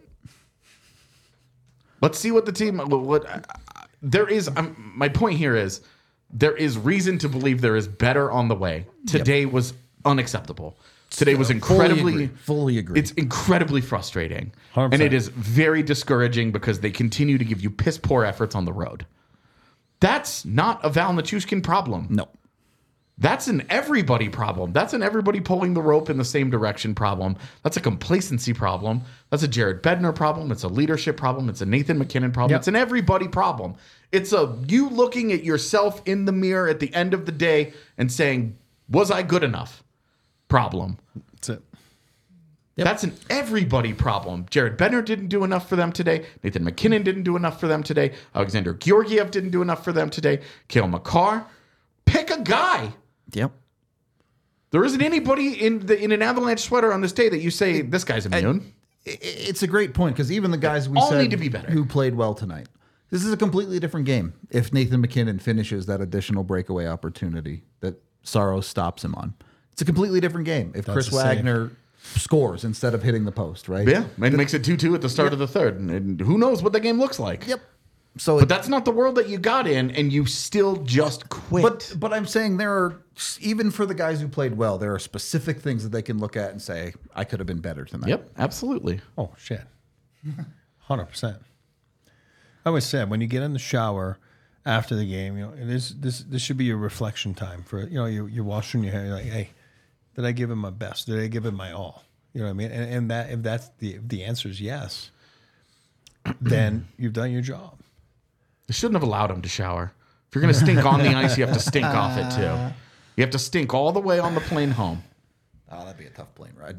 Let's see what the team. There is. My point here is there is reason to believe there is better on the way. Today was unacceptable. Today was incredibly. Fully agree. It's incredibly frustrating, 100%. and it is very discouraging because they continue to give you piss poor efforts on the road. That's not a Val Nichushkin problem. No. That's an everybody problem. That's an everybody pulling the rope in the same direction problem. That's a complacency problem. That's a Jared Bednar problem. It's a leadership problem. It's a Nathan MacKinnon problem. Yep. It's an everybody problem. It's a you looking at yourself in the mirror at the end of the day and saying, was I good enough? Problem. That's it. That's an everybody problem. Jared Bednar didn't do enough for them today. Nathan MacKinnon didn't do enough for them today. Alexander Georgiev didn't do enough for them today. Cale Makar. Pick a guy. Yep. There isn't anybody in an Avalanche sweater on this day that you say this guy's immune. It's a great point because even the guys we All said need to be better. who played well tonight, this is a completely different game. If Nathan MacKinnon finishes that additional breakaway opportunity that Saros stops him on, it's a completely different game. If Chris the same. Wagner scores instead of hitting the post, right? Yeah, and makes it 2-2 at the start of the third. And who knows what the game looks like. Yep. So, But that's not the world that you got in, and you still just quit. but I'm saying there are, even for the guys who played well, there are specific things that they can look at and say, I could have been better tonight. Yep, absolutely. Oh shit, 100%. I always said when you get in the shower after the game, this should be your reflection time for you're washing your hair. You're like, hey, did I give him my best? Did I give him my all? You know what I mean? And that if that's the answer is yes, then you've done your job. They shouldn't have allowed him to shower. If you're going to stink on the ice, you have to stink off it too. You have to stink all the way on the plane home. Oh, that'd be a tough plane ride.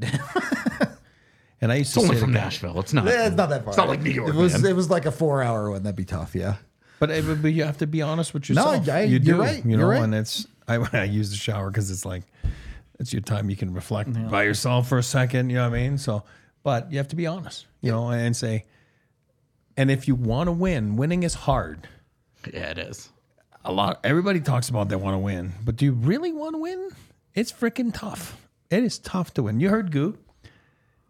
And I used It's to only say from to guys- Nashville. It's not. It's not that far. It's not like New York. It was man. it was like a 4-hour one. That'd be tough. Yeah. But you have to be honest with No, yourself. you're you do, right. You know, You're right. and it's I use the shower because it's like it's your time you can reflect by yourself for a second. You know what I mean? So, but you have to be honest, and say, and if you want to win, winning is hard. Yeah, it is. Everybody talks about they want to win, but do you really want to win? It's freaking tough. It is tough to win. You heard Goo.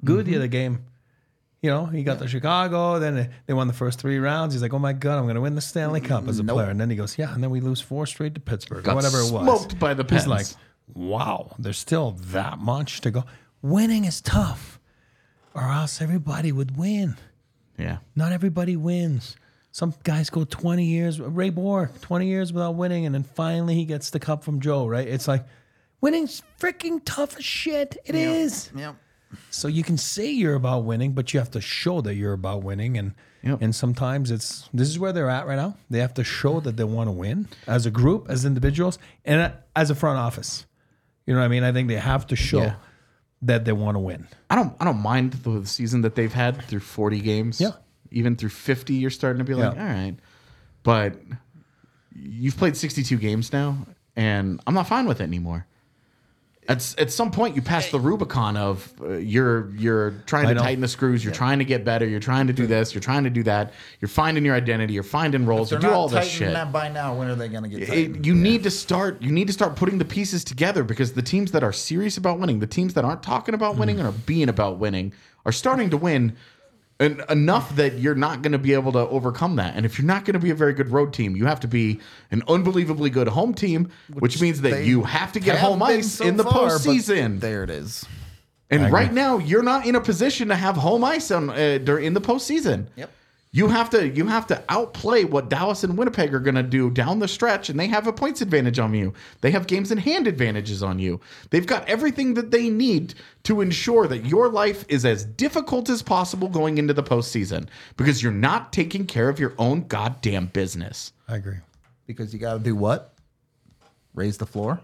good the other game. You know, he got to Chicago, then they won the first 3 rounds. He's like, oh my God, I'm going to win the Stanley Cup as a player. And then he goes, yeah, and then we lose 4 straight to Pittsburgh or whatever it was. Smoked by the Pens. He's like, wow, there's still that much to go. Winning is tough, or else everybody would win. Yeah. Not everybody wins. Some guys go 20 years. Ray Bork, 20 years without winning, and then finally he gets the cup from Joe, right? It's like, winning's freaking tough as shit. It is. Yep. So you can say you're about winning, but you have to show that you're about winning. And sometimes this is where they're at right now. They have to show that they want to win as a group, as individuals, and as a front office. You know what I mean? I think they have to show that they want to win. I don't mind the season that they've had through 40 games. Yeah. Even through 50, you're starting to be like, all right. But you've played 62 games now, and I'm not fine with it anymore. At some point, you pass the Rubicon of you're trying to tighten the screws, you're trying to get better, you're trying to do this, you're trying to do that, you're finding your identity, you're finding roles, you do all this shit. That by now, when are they going to get tightened? You need to start putting the pieces together, because the teams that are serious about winning, the teams that aren't talking about winning and are being about winning, are starting to win. And enough that you're not going to be able to overcome that. And if you're not going to be a very good road team, you have to be an unbelievably good home team, which means that you have to get home ice in the postseason. There it is. And right now, you're not in a position to have home ice in the postseason. Yep. You have to outplay what Dallas and Winnipeg are going to do down the stretch, and they have a points advantage on you. They have games in hand advantages on you. They've got everything that they need to ensure that your life is as difficult as possible going into the postseason, because you're not taking care of your own goddamn business. I agree. Because you got to do what? Raise the floor.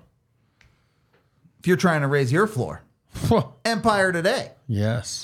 If you're trying to raise your floor, Empire Today. Yes.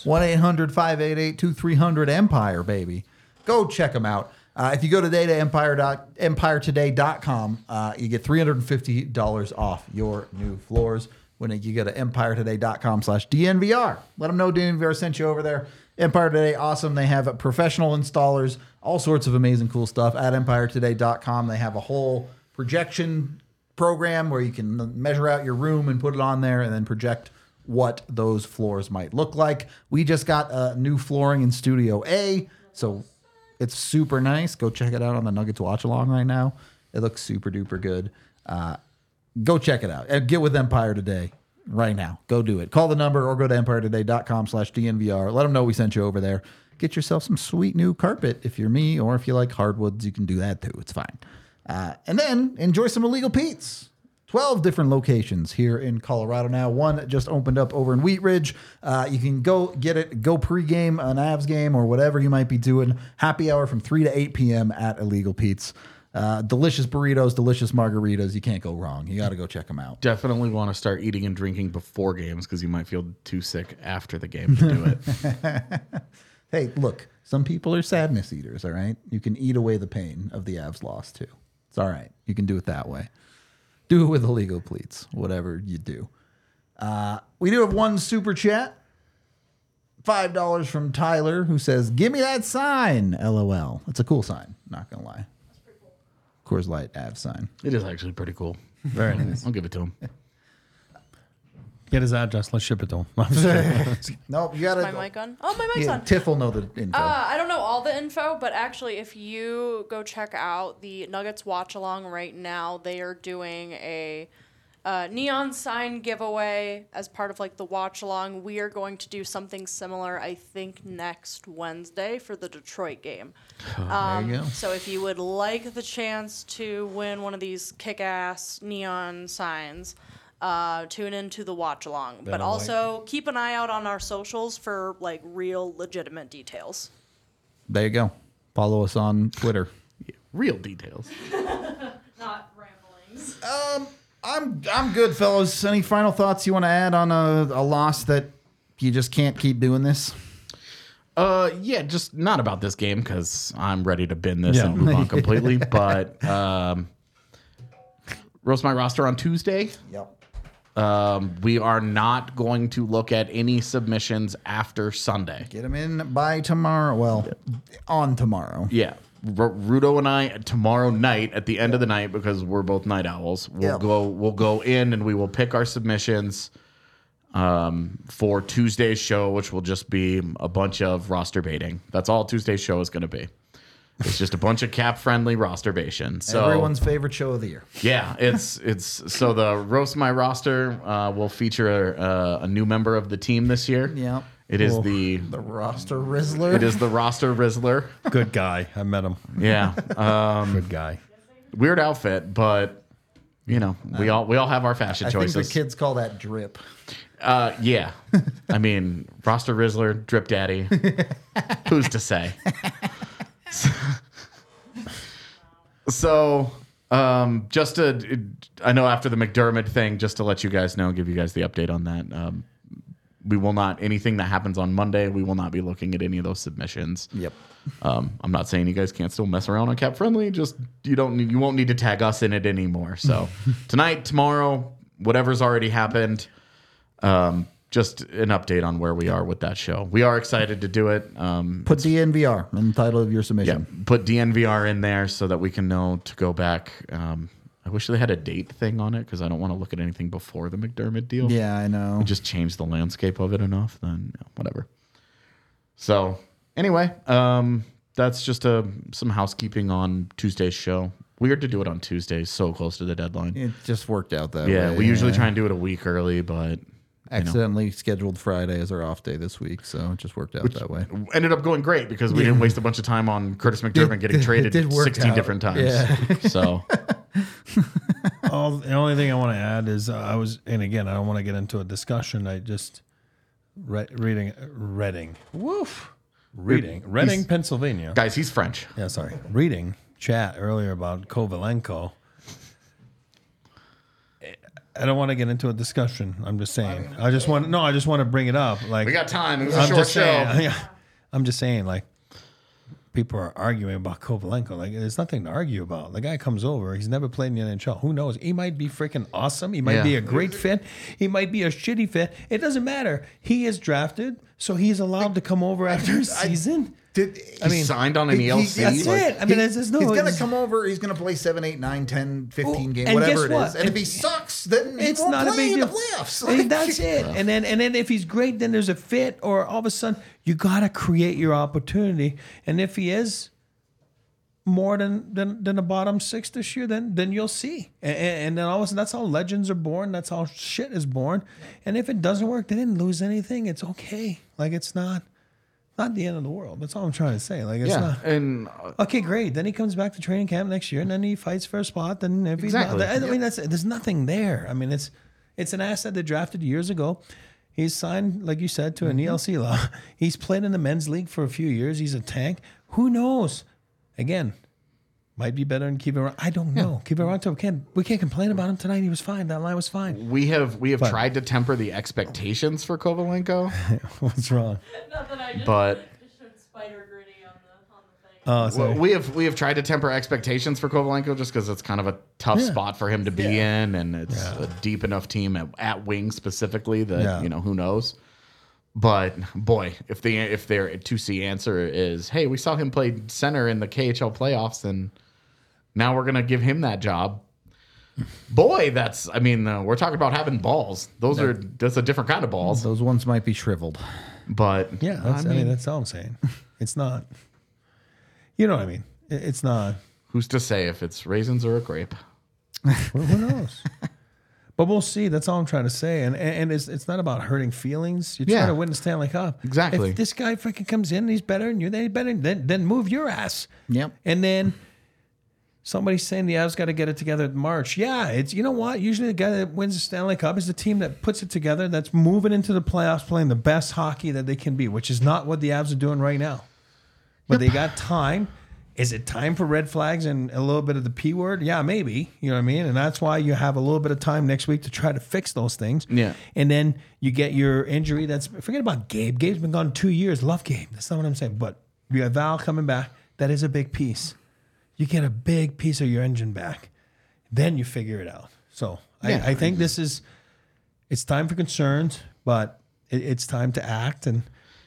1-800-588-2300 Empire, baby. Go check them out. If you go today to EmpireToday.com, you get $350 off your new floors when you go to EmpireToday.com/DNVR. Let them know DNVR sent you over there. Empire Today, awesome. They have professional installers, all sorts of amazing cool stuff at EmpireToday.com. They have a whole projection program where you can measure out your room and put it on there and then project what those floors might look like. We just got new flooring in Studio A, so it's super nice. Go check it out on the Nuggets Watch Along right now. It looks super duper good. Go check it out and get with Empire Today right now. Go do it. Call the number or go to EmpireToday.com/DNVR. Let them know we sent you over there. Get yourself some sweet new carpet if you're me, or if you like hardwoods, you can do that too. It's fine. And then enjoy some Illegal Pete's. 12 different locations here in Colorado now. One just opened up over in Wheat Ridge. You can go get it, go pregame an Avs game or whatever you might be doing. Happy hour from 3 to 8 p.m. at Illegal Pete's. Delicious burritos, delicious margaritas. You can't go wrong. You got to go check them out. Definitely want to start eating and drinking before games, because you might feel too sick after the game to do it. Hey, look, some people are sadness eaters, all right? You can eat away the pain of the Avs loss too. It's all right. You can do it that way. Do it with Illegal Pleats, whatever you do. We do have one super chat. $5 from Tyler, who says, "Give me that sign, LOL." It's a cool sign, not going to lie. That's pretty cool. Coors Light Avs sign. It is actually pretty cool. Very nice. I'll give it to him. Get his address. Let's ship it to him. Nope, you got to. My mic on? Oh, my mic's on. Tiff will know the info. I don't know all the info, but actually, if you go check out the Nuggets Watch Along right now, they are doing a neon sign giveaway as part of like the Watch Along. We are going to do something similar, I think, next Wednesday for the Detroit game. There you go. So if you would like the chance to win one of these kick-ass neon signs, tune into the Watch Along. But also keep an eye out on our socials for like real legitimate details. There you go. Follow us on Twitter. Real details. Not ramblings. I'm good, fellas. Any final thoughts you want to add on a loss that you just can't keep doing this? Yeah, just not about this game, because I'm ready to bin this and move on completely. But roast my roster on Tuesday. Yep. We are not going to look at any submissions after Sunday. Get them in by tomorrow. Well, on tomorrow. Yeah. Rudo and I tomorrow night at the end of the night, because we're both night owls. We'll go in and we will pick our submissions. for Tuesday's show, which will just be a bunch of roster baiting. That's all Tuesday's show is going to be. It's just a bunch of cap-friendly rosterbation. So Everyone's favorite show of the year. yeah, it's so the Roast My Roster will feature a new member of the team this year. Yeah. It is The roster Rizzler. it is the roster Rizzler. Good guy. I met him. Yeah, Good guy. weird outfit, but we all have our fashion I think choices. the kids call that drip. Yeah, I mean roster Rizzler, Drip Daddy. Who's to say? So, I know after the McDermott thing, just to let you guys know, give you guys the update on that. We will not, anything that happens on Monday, we will not be looking at any of those submissions. Yep. I'm not saying you guys can't still mess around on Cap Friendly. Just you won't need to tag us in it anymore. So tonight, tomorrow, whatever's already happened, just an update on where we are with that show. We are excited to do it. Put DNVR in the title of your submission. Put DNVR in there so that we can know to go back. I wish they had a date thing on it because I don't want to look at anything before the McDermott deal. Yeah, I know. Just change the landscape of it enough, then whatever. So anyway, that's just some housekeeping on Tuesday's show. Weird to do it on Tuesdays, so close to the deadline. It just worked out that way. Yeah, we usually try and do it a week early, but accidentally scheduled Friday as our off day this week, so it just worked out that way. ended up going great because we didn't waste a bunch of time on Curtis McDermott getting traded did work 16 out. different times. Yeah. So The only thing I want to add is and again, I don't want to get into a discussion. I just Reading, Pennsylvania. guys, he's French. Yeah, sorry. Reading chat earlier about Kovalenko. I don't want to get into a discussion. I'm just saying. I just want to bring it up. Like We got time. It was a I'm short just show. saying. I'm just saying. Like people are arguing about Kovalenko. Like there's nothing to argue about. The guy comes over. He's never played in the NHL. Who knows? He might be freaking awesome. He might be a great fit. He might be a shitty fit. It doesn't matter. He is drafted, so he's allowed to come over after a season. He signed on an ELC. That's it. I mean, there's no. He's going to it's- come over. He's going to play 7, 8, 9, 10, 15 games, and whatever guess it what? is. And if he sucks, then he It's won't not a play big in the deal. playoffs. Hey, that's it. And then if he's great, then there's a fit, or all of a sudden you got to create your opportunity. And if he is more than a bottom 6 this year, then you'll see. And then all of a sudden, that's how legends are born. That's how shit is born. And if it doesn't work, they didn't lose anything. It's okay. Like it's not the end of the world. That's all I'm trying to say. Like it's not. And Okay, great. Then he comes back to training camp next year, and then he fights for a spot. Then if he's Exactly. not, I mean, there's nothing there. I mean, it's an asset they drafted years ago. He's signed, like you said, to an ELC law. He's played in the men's league for a few years. He's a tank. Who knows? Again, might be better than Kiva. I don't know. Kiva Ranto, we can't complain about him tonight. He was fine. That line was fine. we have tried to temper the expectations for Kovalenko, What's wrong? Nothing. I just but showed Spider Gritty on the thing. Oh, sorry. we have tried to temper expectations for Kovalenko just because it's kind of a tough spot for him to be in, and it's a deep enough team at wing specifically that who knows. But boy, if their 2C answer is, hey, we saw him play center in the KHL playoffs, and now we're gonna give him that job. Boy, we're talking about having balls. That's a different kind of balls. Those ones might be shriveled. But Yeah, that's all I'm saying. It's not. You know what I mean? It's not. who's to say if it's raisins or a grape? Who knows? But we'll see. That's all I'm trying to say. And it's not about hurting feelings. You're trying to win the Stanley Cup. Exactly. If this guy freaking comes in and he's better than you, then move your ass. Yep. And then somebody's saying the Avs got to get it together in March. Yeah, it's, you know what? Usually the guy that wins the Stanley Cup is the team that puts it together, that's moving into the playoffs, playing the best hockey that they can be, which is not what the Avs are doing right now. But they got time. Is it time for red flags and a little bit of the P word? Yeah, maybe. You know what I mean? And that's why you have a little bit of time next week to try to fix those things. Yeah. And then you get your injury. Forget about Gabe. Gabe's been gone 2 years. Love Gabe. That's not what I'm saying. But you have Val coming back. That is a big piece. You get a big piece of your engine back. Then you figure it out. So I think it's time for concerns, but it's time to act. And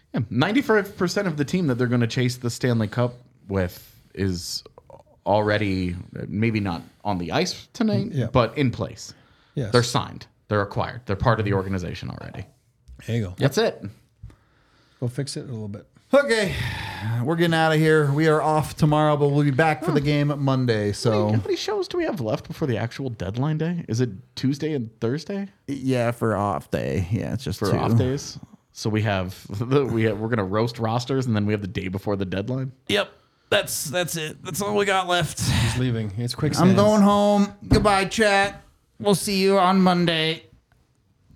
95% of the team that they're going to chase the Stanley Cup with is already maybe not on the ice tonight, but in place. Yes. They're signed. They're acquired. They're part of the organization already. There you go. That's it. Go fix it a little bit. Okay, we're getting out of here. We are off tomorrow, but we'll be back for the game Monday. So How many shows do we have left before the actual deadline day? Is it Tuesday and Thursday yeah, for off day. Yeah, it's just for 2. off days? So we're gonna roast rosters, and then we have the day before the deadline. Yep, that's it. That's all we got left. He's leaving. It's quick. I'm going home. Goodbye, chat. We'll see you on Monday.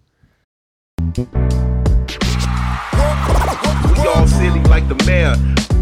We all silly like the mayor.